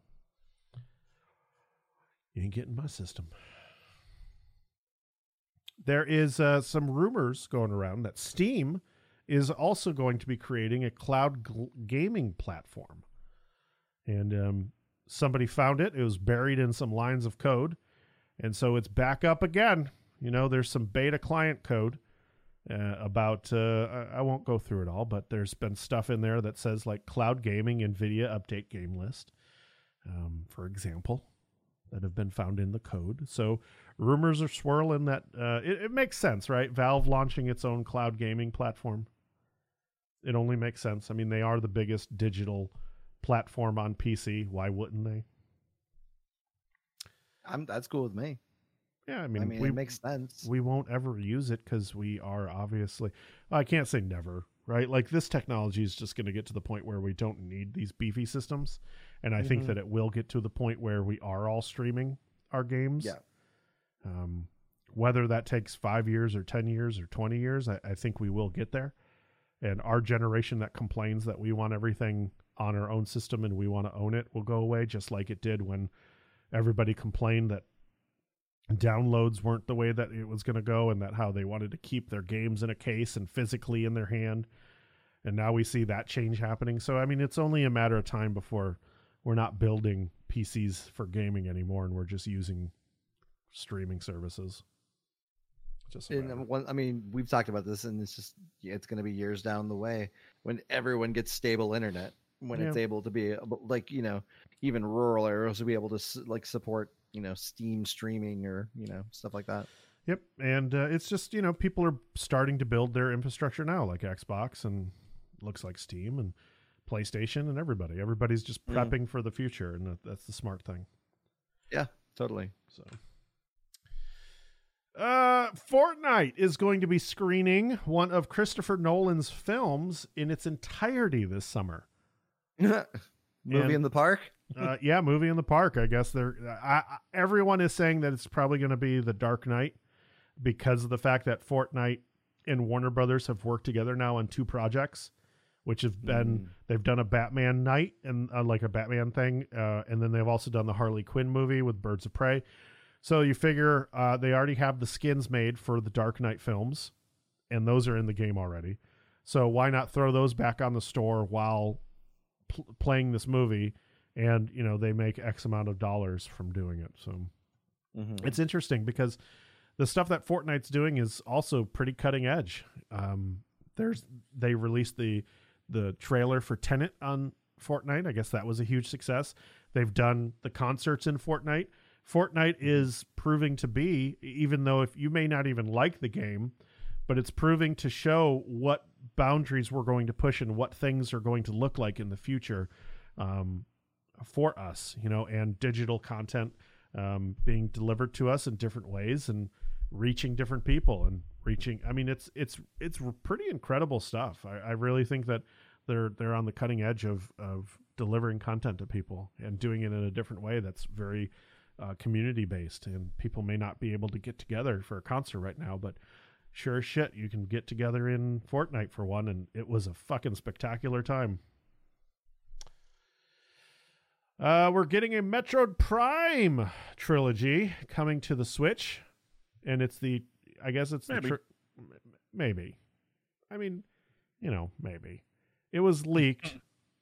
You ain't getting my system. There is uh, some rumors going around that Steam is also going to be creating a cloud g- gaming platform. And um, somebody found it. It was buried in some lines of code. And so it's back up again. You know, there's some beta client code uh, about, uh, I, I won't go through it all, but there's been stuff in there that says like cloud gaming, NVIDIA update game list, um, for example, that have been found in the code. So rumors are swirling that uh, it, it makes sense, right? Valve launching its own cloud gaming platform. It only makes sense. I mean, they are the biggest digital platform on P C. Why wouldn't they? I'm, that's cool with me. Yeah, I I mean, mean, we it makes sense. we won't ever use it because we are obviously, well, I can't say never, right? Like this technology is just going to get to the point where we don't need these beefy systems. And I think Mhm. that it will get to the point where we are all streaming our games. Yeah. Um, whether that takes five years or ten years or twenty years, I, I think we will get there. And our generation that complains that we want everything on our own system and we want to own it will go away, just like it did when everybody complained that downloads weren't the way that it was going to go, and that how they wanted to keep their games in a case and physically in their hand. And now we see that change happening. So, I mean, it's only a matter of time before we're not building P Cs for gaming anymore, and we're just using streaming services. Just a matter. And one, I mean, we've talked about this, and it's just yeah, it's going to be years down the way when everyone gets stable internet, when Yeah. it's able to be like, you know, even rural areas will be able to s- like support, you know, Steam streaming or, you know, stuff like that. Yep. And uh, it's just, you know, people are starting to build their infrastructure now, like Xbox and looks like Steam and PlayStation and everybody. Everybody's just Mhm. prepping for the future, and that, that's the smart thing. Yeah, totally. So, uh, Fortnite is going to be screening one of Christopher Nolan's films in its entirety this summer. Movie And- in the park. uh, yeah, movie in the park. I guess they're. I, I, everyone is saying that it's probably going to be The Dark Knight because of the fact that Fortnite and Warner Brothers have worked together now on two projects, which have been Mm. they've done a Batman night and uh, like a Batman thing, uh, and then they've also done the Harley Quinn movie with Birds of Prey. So you figure uh, they already have the skins made for the Dark Knight films, and those are in the game already. So why not throw those back on the store while pl- playing this movie? And, you know, they make X amount of dollars from doing it. So Mhm. it's interesting because the stuff that Fortnite's doing is also pretty cutting edge. Um, there's they released the the trailer for Tenet on Fortnite. I guess that was a huge success. They've done the concerts in Fortnite. Fortnite is proving to be, even though if you may not even like the game, but it's proving to show what boundaries we're going to push and what things are going to look like in the future. Um, for us, you know, and digital content um, being delivered to us in different ways and reaching different people and reaching. I mean, it's it's it's pretty incredible stuff. I, I really think that they're they're on the cutting edge of of delivering content to people and doing it in a different way that's very uh, community based. And people may not be able to get together for a concert right now, but sure as shit, you can get together in Fortnite for one, and it was a fucking spectacular time. Uh, we're getting a Metroid Prime trilogy coming to the Switch, and it's the, I guess it's Maybe. the, tri- maybe. I mean, you know, maybe. It was leaked.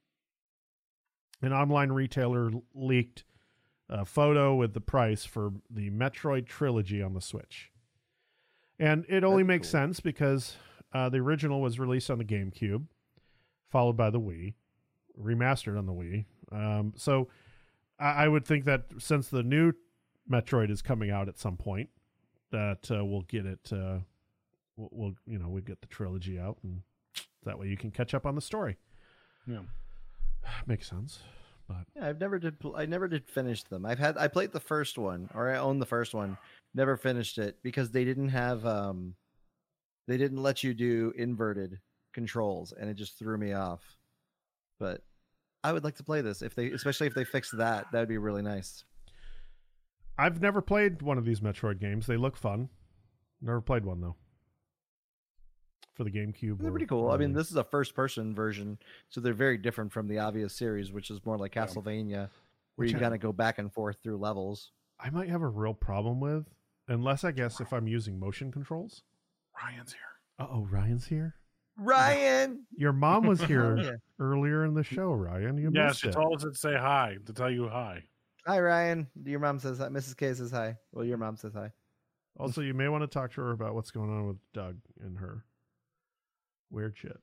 An online retailer leaked a photo with the price for the Metroid trilogy on the Switch. And it only That's makes cool. sense because uh, the original was released on the GameCube, followed by the Wii, remastered on the Wii. Um, so I, I would think that since the new Metroid is coming out at some point, that uh, we'll get it. Uh, we'll, we'll you know we get the trilogy out, and that way you can catch up on the story. Yeah. Makes sense. But Yeah, I've never did. pl- I never did finish them. I've had. I played the first one, or I own the first one. Never finished it because they didn't have. Um, they didn't let you do inverted controls, and it just threw me off. But I would like to play this if they, especially if they fix that. That would be really nice. I've never played one of these Metroid games. They look fun. Never played one though. For the GameCube. They're or- pretty cool. or I mean, the- this is a first-person version, so they're very different from the obvious series, which is more like Yeah. Castlevania, where Which you I- kind of go back and forth through levels. I might have a real problem with, unless I guess if I'm using motion controls. Ryan's here. Uh oh, Ryan's here. Ryan. Your mom was here Yeah. earlier in the show, Ryan. You Yeah, missed she it. told us to say hi, to tell you hi. Hi, Ryan. Your mom says hi. Missus K says hi. Well, your mom says hi. Also, you may want to talk to her about what's going on with Doug and her weird shit.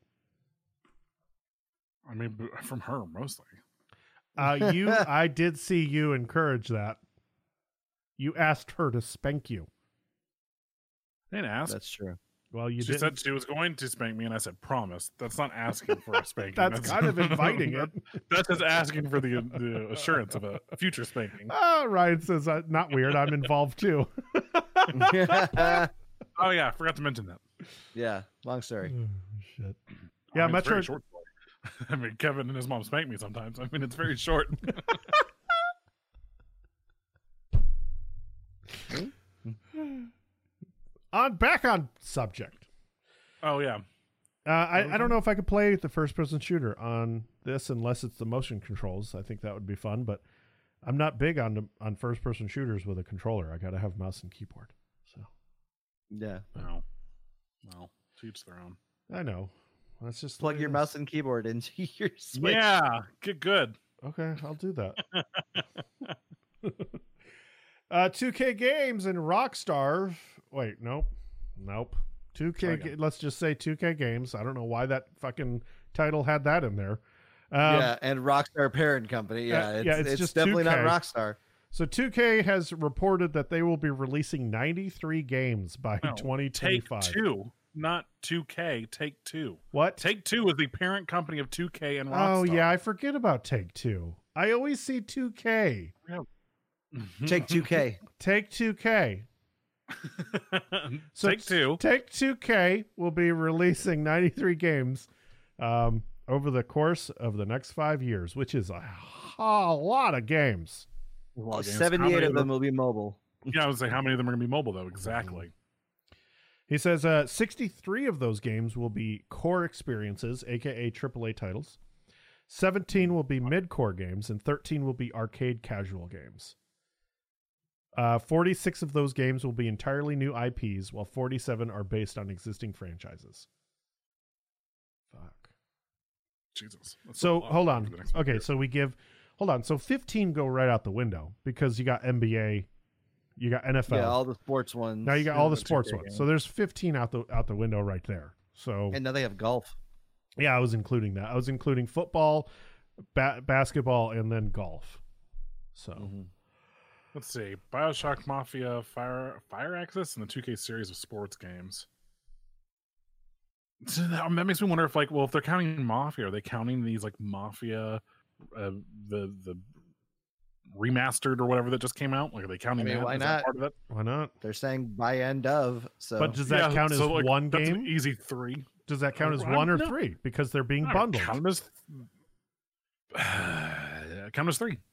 I mean, b- from her mostly. Uh, you, I did see you encourage that. You asked her to spank you. I didn't ask. That's true. Well, you she did. said she was going to spank me, and I said, promise. That's not asking for a spanking. That's kind of inviting it. That's just asking for the, the assurance of a future spanking. Oh, Ryan says, uh, not weird. I'm involved too. Oh, yeah, I forgot to mention that. Yeah. Long story. Oh, shit. I Yeah, mean, it's very Metroid. short story. I mean, Kevin and his mom spank me sometimes. I mean, it's very short. On back on subject. Oh, yeah. Uh, I, I don't know if I could play the first person shooter on this unless it's the motion controls. I think that would be fun, but I'm not big on on first person shooters with a controller. I got to have mouse and keyboard. So Yeah. No, no, to each their own. I know. That's just the Plug way your it is. mouse and keyboard into your Switch. Yeah, get good. Okay, I'll do that. uh, two K Games and Rockstar. Wait, nope, nope. two K. Try Ga- again. let's just say two K Games. I don't know why that fucking title had that in there. Um, Yeah, and Rockstar parent company. Yeah, Uh, it's, yeah, it's it's, just definitely not two K. Rockstar. So two K has reported that they will be releasing ninety-three games by No, twenty Take twenty-five. Two, not two K. Take Two. What? Take Two is the parent company of two K and Rockstar. Oh yeah, I forget about Take Two. I always see two K. Take two K. Take two K. So Take Two. Take two K will be releasing ninety-three games um, over the course of the next five years, which is a, a lot of games. Well, games. How seventy-eight many of them will be mobile. Yeah, I would say how many of them are going to be mobile though? Exactly. He says uh, sixty-three of those games will be core experiences, aka triple A titles. seventeen will be mid-core games, and thirteen will be arcade casual games. Uh, forty-six of those games will be entirely new I Ps, while forty-seven are based on existing franchises. Fuck. Jesus. That's So a lot hold for on. the next Okay, year. so we give. Hold on. So fifteen go right out the window because you got N B A, you got N F L. Yeah, all the sports ones. now you got all the the two K sports ones. games. So there's fifteen out the out the window right there. So And now they have golf. yeah, I was including that. I was including football, ba- basketball, and then golf. So Mm-hmm. Let's see. BioShock Mafia, Fire Fire Access, and the two K series of sports games. So that, that makes me wonder if, like, well, if they're counting Mafia, are they counting these like Mafia, uh, the the remastered or whatever that just came out? Like, are they counting I mean, that? why Is that not? part of that? why not? They're saying by end of. So But does that Yeah, count as so, like, one that's an game? easy three. Does that count as Well, one or no. three? Because they're being I bundled. Count them as, count them as three.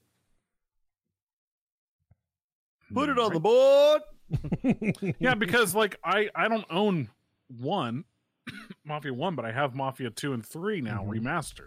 put it on the board. Yeah, because like I I don't own one Mafia one, but I have Mafia two and three now Mhm. remastered.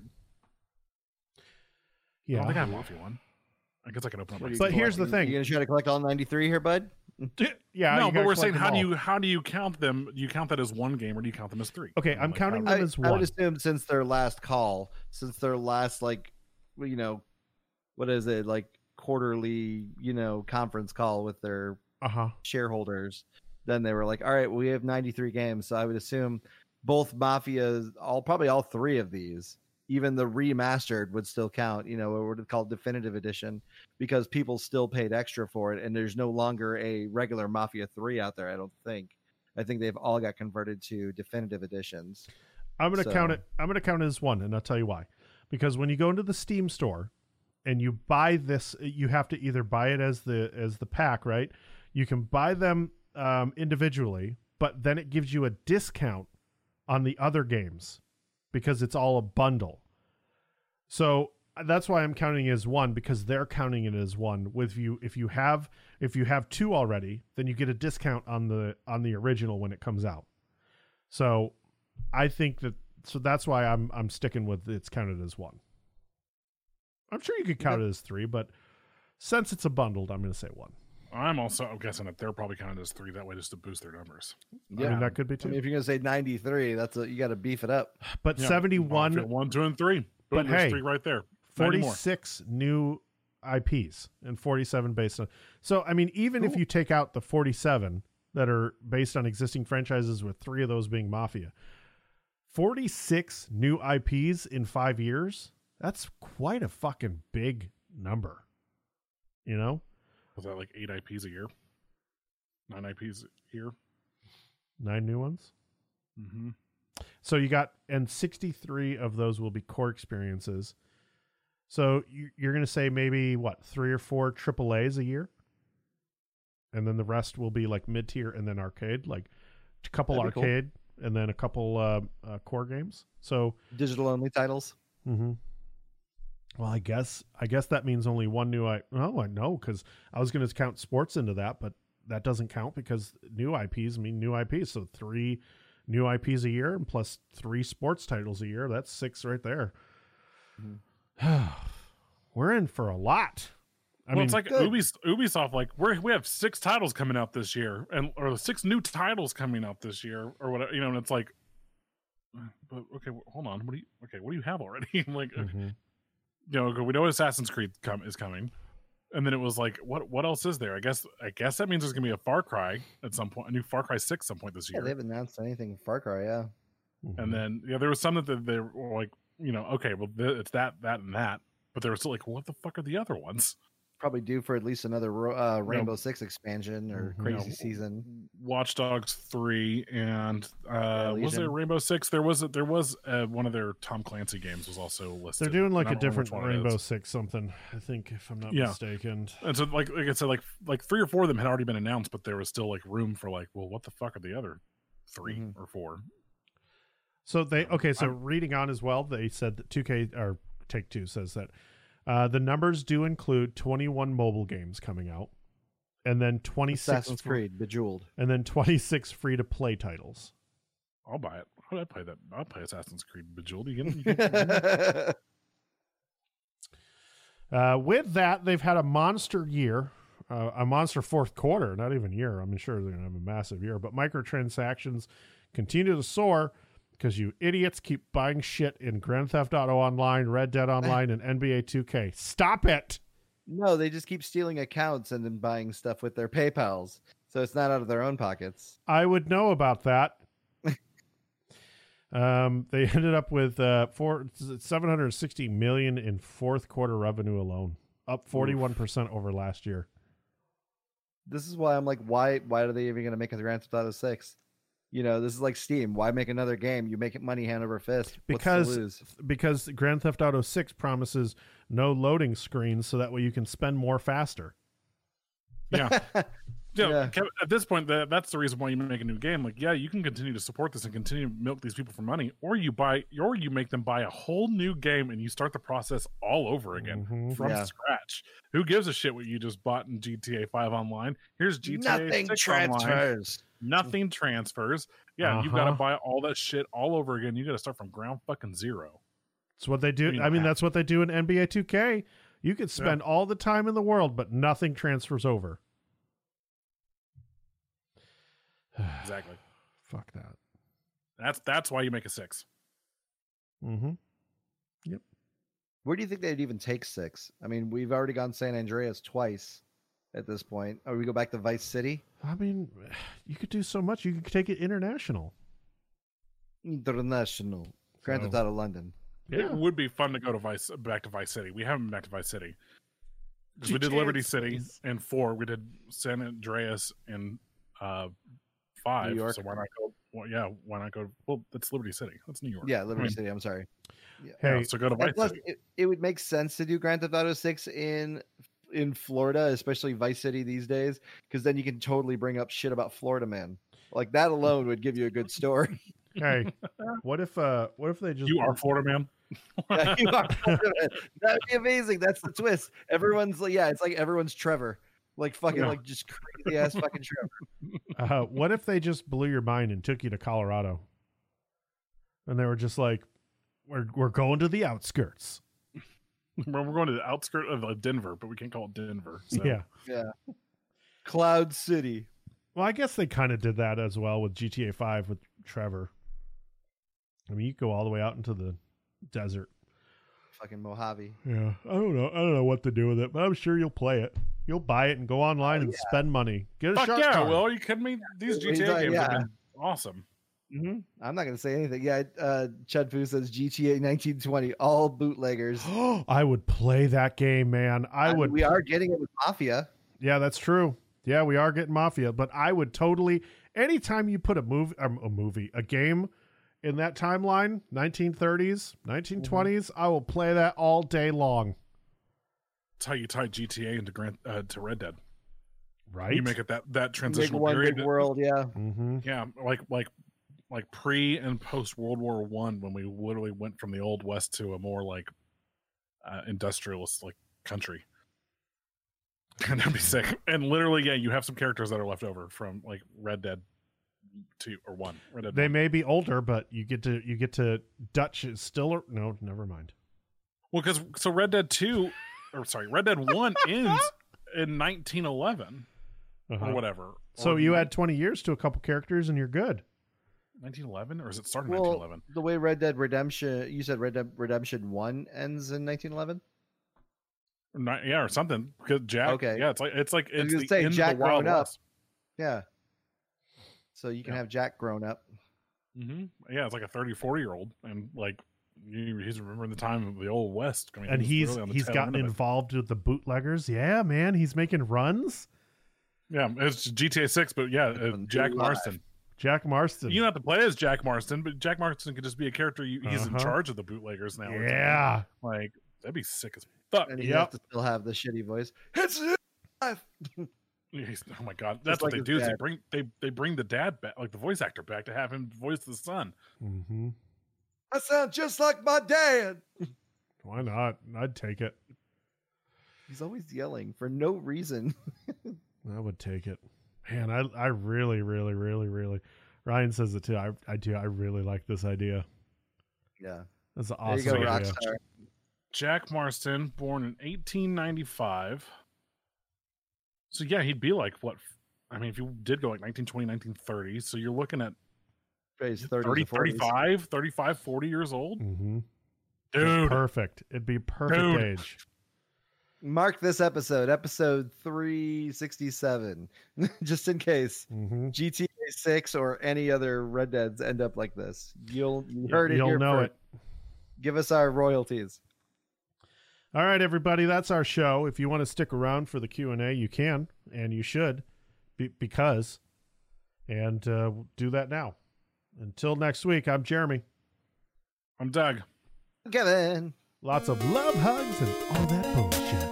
I Yeah. don't think I have Mafia one. I guess I can open up. What are my you But Steam. here's the collecting? thing. You gonna try to collect all ninety-three here, bud? Yeah. no, you but gotta we're collect saying them how do all. you how do you count them? Do you count that as one game or do you count them as three? Okay, You know, I'm like, counting how- them I, as I one. would assume since their last call, since their last like, you know, what is it like quarterly, you know, conference call with their Uh huh. shareholders, then they were like, all right, we have ninety-three games. So I would assume both Mafias, all probably all three of these, even the remastered would still count, you know, what it's called definitive edition, because people still paid extra for it. And there's no longer a regular Mafia three out there, I don't think. I think they've all got converted to definitive editions. I'm gonna So- count it. I'm gonna count it as one, and I'll tell you why. Because when you go into the Steam store and you buy this, you have to either buy it as the as the pack, right? You can buy them um, individually, but then it gives you a discount on the other games because it's all a bundle. So that's why I'm counting it as one, because they're counting it as one. With you, if you have if you have two already, then you get a discount on the on the original when it comes out. So I think that so that's why I'm I'm sticking with it's counted as one. I'm sure you could count it as three, but since it's a bundled, I'm going to say one. I'm also guessing that they're probably counted as three that way just to boost their numbers. I mean, that could be I two. mean, if you're gonna say ninety-three, that's a, you got to beef it up. but Yeah, seventy-one, Mafia one, two, and three. Boom, But there's hey, three right there. ninety more. forty-six new I Ps and forty-seven based on. So, I mean, even if Cool. you take out the forty-seven that are based on existing franchises, with three of those being Mafia, forty-six new I Ps in five years, that's quite a fucking big number. You know? Was that like eight I Ps a year? Nine I Ps a year? Nine new ones. Mm-hmm. So you got, and sixty-three of those will be core experiences. So you, you're going to say maybe what, three or four triple A's a year? And then the rest will be like mid tier and then arcade, like a couple That'd be cool. arcade and then a couple uh, uh, core games. So, Digital only titles. mm-hmm. Well, I guess, I guess that means only one new I, no, I know, because I was going to count sports into that, but that doesn't count because new I Ps mean new I Ps. So three new I Ps a year and plus three sports titles a year. That's six right there. Mhm. We're in for a lot. I well, mean, it's like good. Ubis, Ubisoft. Like we're we have six titles coming out this year, and or six new titles coming out this year, or whatever. You know, and it's like, but okay, well, hold on. What do you? Okay, what do you have already? like, mhm. you know, we know Assassin's Creed come, is coming, and then it was like, what what else is there? I guess I guess that means there's gonna be a Far Cry at some point, a new Far Cry six some point this Yeah, year. they haven't announced anything Far Cry. Yeah, Mhm. And then yeah, there was some that they, they were like, you know, okay, well th- it's that, that, and that, but they were still like, what the fuck are the other ones? probably due for at least another ro- uh, Rainbow Six expansion or Mhm. crazy You know, season. Watch Dogs three, and uh, was Legion. there Rainbow Six? There was a, there was uh, one of their Tom Clancy games was also listed. They're doing like and I a don't remember different which one it Rainbow is. Six something, I think, if I'm not Yeah. mistaken. And so, like, like I said, like like three or four of them had already been announced, but there was still like room for like, well, what the fuck are the other 3 Mhm. or four? So they okay. So I'm- reading on as well, they said that two K or Take Two says that uh, the numbers do include twenty-one mobile games coming out, and then twenty-six Assassin's fr- Creed, Bejeweled. and then twenty-six free to play titles. I'll buy it. How would I play that? I'll play Assassin's Creed Bejeweled. You can, you can, Uh, with that, they've had a monster year, uh, a monster fourth quarter, not even year. I'm sure they're going to have a massive year, but microtransactions continue to soar because you idiots keep buying shit in Grand Theft Auto Online, Red Dead Online, and N B A two K. Stop it! No, they just keep stealing accounts and then buying stuff with their PayPals, so it's not out of their own pockets. I would know about that. um, they ended up with uh, four, seven hundred sixty million in fourth quarter revenue alone, up forty-one percent over last year. This is why I'm like, why? Why are they even going to make a Grand Theft Auto Six? You know, this is like Steam. Why make another game? You make it money hand over fist. What's to Because lose? because Grand Theft Auto six promises no loading screens, so that way you can spend more faster. yeah. Yeah, Yeah. Kev- at this point, that, that's the reason why you make a new game. Like, yeah, you can continue to support this and continue to milk these people for money, or you buy, or you make them buy a whole new game and you start the process all over again Mhm. from Yeah. scratch. Who gives a shit what you just bought in G T A five online? Here's G T A Nothing six online. transfers. Nothing transfers. Yeah, you got to Uh-huh. buy all that shit all over again. You got to start from ground fucking zero. It's what they do. I mean, I mean, ha- that's what they do in N B A two K. You could spend all the time in the world, but nothing transfers over. Exactly. Fuck that. That's that's why you make a six. Mm-hmm. Where do you think they'd even take six? I mean, we've already gone San Andreas twice at this point. Or we go back to Vice City? I mean, you could do so much. You could take it international. International. Grand Theft So- Auto London. Yeah. It would be fun to go to Vice back to Vice City. We haven't been back to Vice City because we did G T A Liberty City please. and four. We did San Andreas and uh, five. New York. So why not go? Well, yeah, why not go? Well, that's Liberty City. That's New York. Yeah, Liberty I mean, City. I'm sorry. yeah, Hey, so go to And Vice plus, City. it, it would make sense to do Grand Theft Auto six in in Florida, especially Vice City these days, because then you can totally bring up shit about Florida Man. Like that alone would give you a good story. hey, what if uh, what if they just You are Florida Man. Yeah, you are Florida Man. That'd be amazing. That's the twist. Everyone's like, yeah, it's like everyone's Trevor, like fucking Yeah. like just crazy ass fucking Trevor. Uh, what if they just blew your mind and took you to Colorado? And they were just like, "We're we're going to the outskirts." We're we're going to the outskirts of uh, Denver, but we can't call it Denver. So. Yeah. Yeah, Cloud City. Well, I guess they kind of did that as well with G T A five with Trevor. I mean, you go all the way out into the desert. Fucking Mojave. Yeah, I don't know. I don't know what to do with it, but I'm sure you'll play it. You'll buy it and go online Oh, and yeah. spend money. Get a Fuck shark yeah, card. Will. Are you kidding me? These G T A He's like, games yeah. have been awesome. Mm-hmm. I'm not gonna say anything. Yeah, uh, Chud Fu says G T A nineteen twenty, all bootleggers. I would play that game, man. I mean, would. We are getting it with Mafia. Yeah, that's true. Yeah, we are getting Mafia, but I would totally. Anytime you put a movie, um, a movie, a game in that timeline, nineteen thirties, nineteen twenties, I will play that all day long. That's how you tie G T A into Grand uh, to Red Dead. Right? You make it that that Make transitional one period. big world. Yeah. Mm-hmm. Yeah, like like like pre and post World War One, when we literally went from the old west to a more like uh, industrialist like country. And that'd be sick. And literally, yeah, you have some characters that are left over from like Red Dead two or one. Red Dead They one. may be older, but you get to you get to Dutch is still no, never mind. Well, because so Red Dead two, or sorry, Red Dead one ends in nineteen eleven Uh-huh. or whatever. So Or you nine- add twenty years to a couple characters and you're good. nineteen eleven, or is it started in Well, nineteen eleven? the way Red Dead Redemption, you said Red Dead Redemption One ends in nineteen eleven. Ni- Yeah, or something. Because Jack. Okay. Yeah, it's like it's like I was it's gonna the say, end Jack of the Wild growing up. West. Yeah. So you can Yeah. have Jack grown up. hmm Yeah, it's like a thirty, forty year old, and like you, he's remembering the time of the old West. I mean, And he was he's really on the he's tail gotten end of it. involved with the bootleggers. Yeah, man, he's making runs. Yeah, it's G T A six, but yeah, uh, On Jack Live. Marston. Jack Marston. You don't have to play as Jack Marston, but Jack Marston could just be a character. You, he's in Uh-huh. charge of the bootleggers now. or something. yeah. like that'd be sick as fuck. And he Yep. has to still have the shitty voice. It's life. He's- oh my god, that's Just what like they his do. Is they dad. bring they they bring the dad back, like the voice actor back, to have him voice the son. Mm-hmm. I sound just like my dad. Why not? I'd take it. He's always yelling for no reason. I would take it. Man, I I really, really, really, really. Ryan says it too. I I do. I really like this idea. Yeah. That's an There you awesome go, idea. Rockstar. Jack Marston, born in eighteen ninety-five. So yeah, he'd be like what? I mean, if you did go like nineteen twenty, nineteen thirty, so you're looking at He's thirty, thirty, forties. thirty-five, thirty-five, forty years old. Mm-hmm. Dude, Perfect. It'd be perfect Dude. age. Mark this episode, episode three sixty-seven, just in case Mm-hmm. G T A six or any other Red Deads end up like this. You'll you heard it You'll here know first. it. Give us our royalties. All right, everybody, that's our show. If you want to stick around for the Q and A, you can, and you should, be, because, and uh, do that now. Until next week, I'm Jeremy. I'm Doug. Kevin. Lots of love, hugs, and all that bullshit.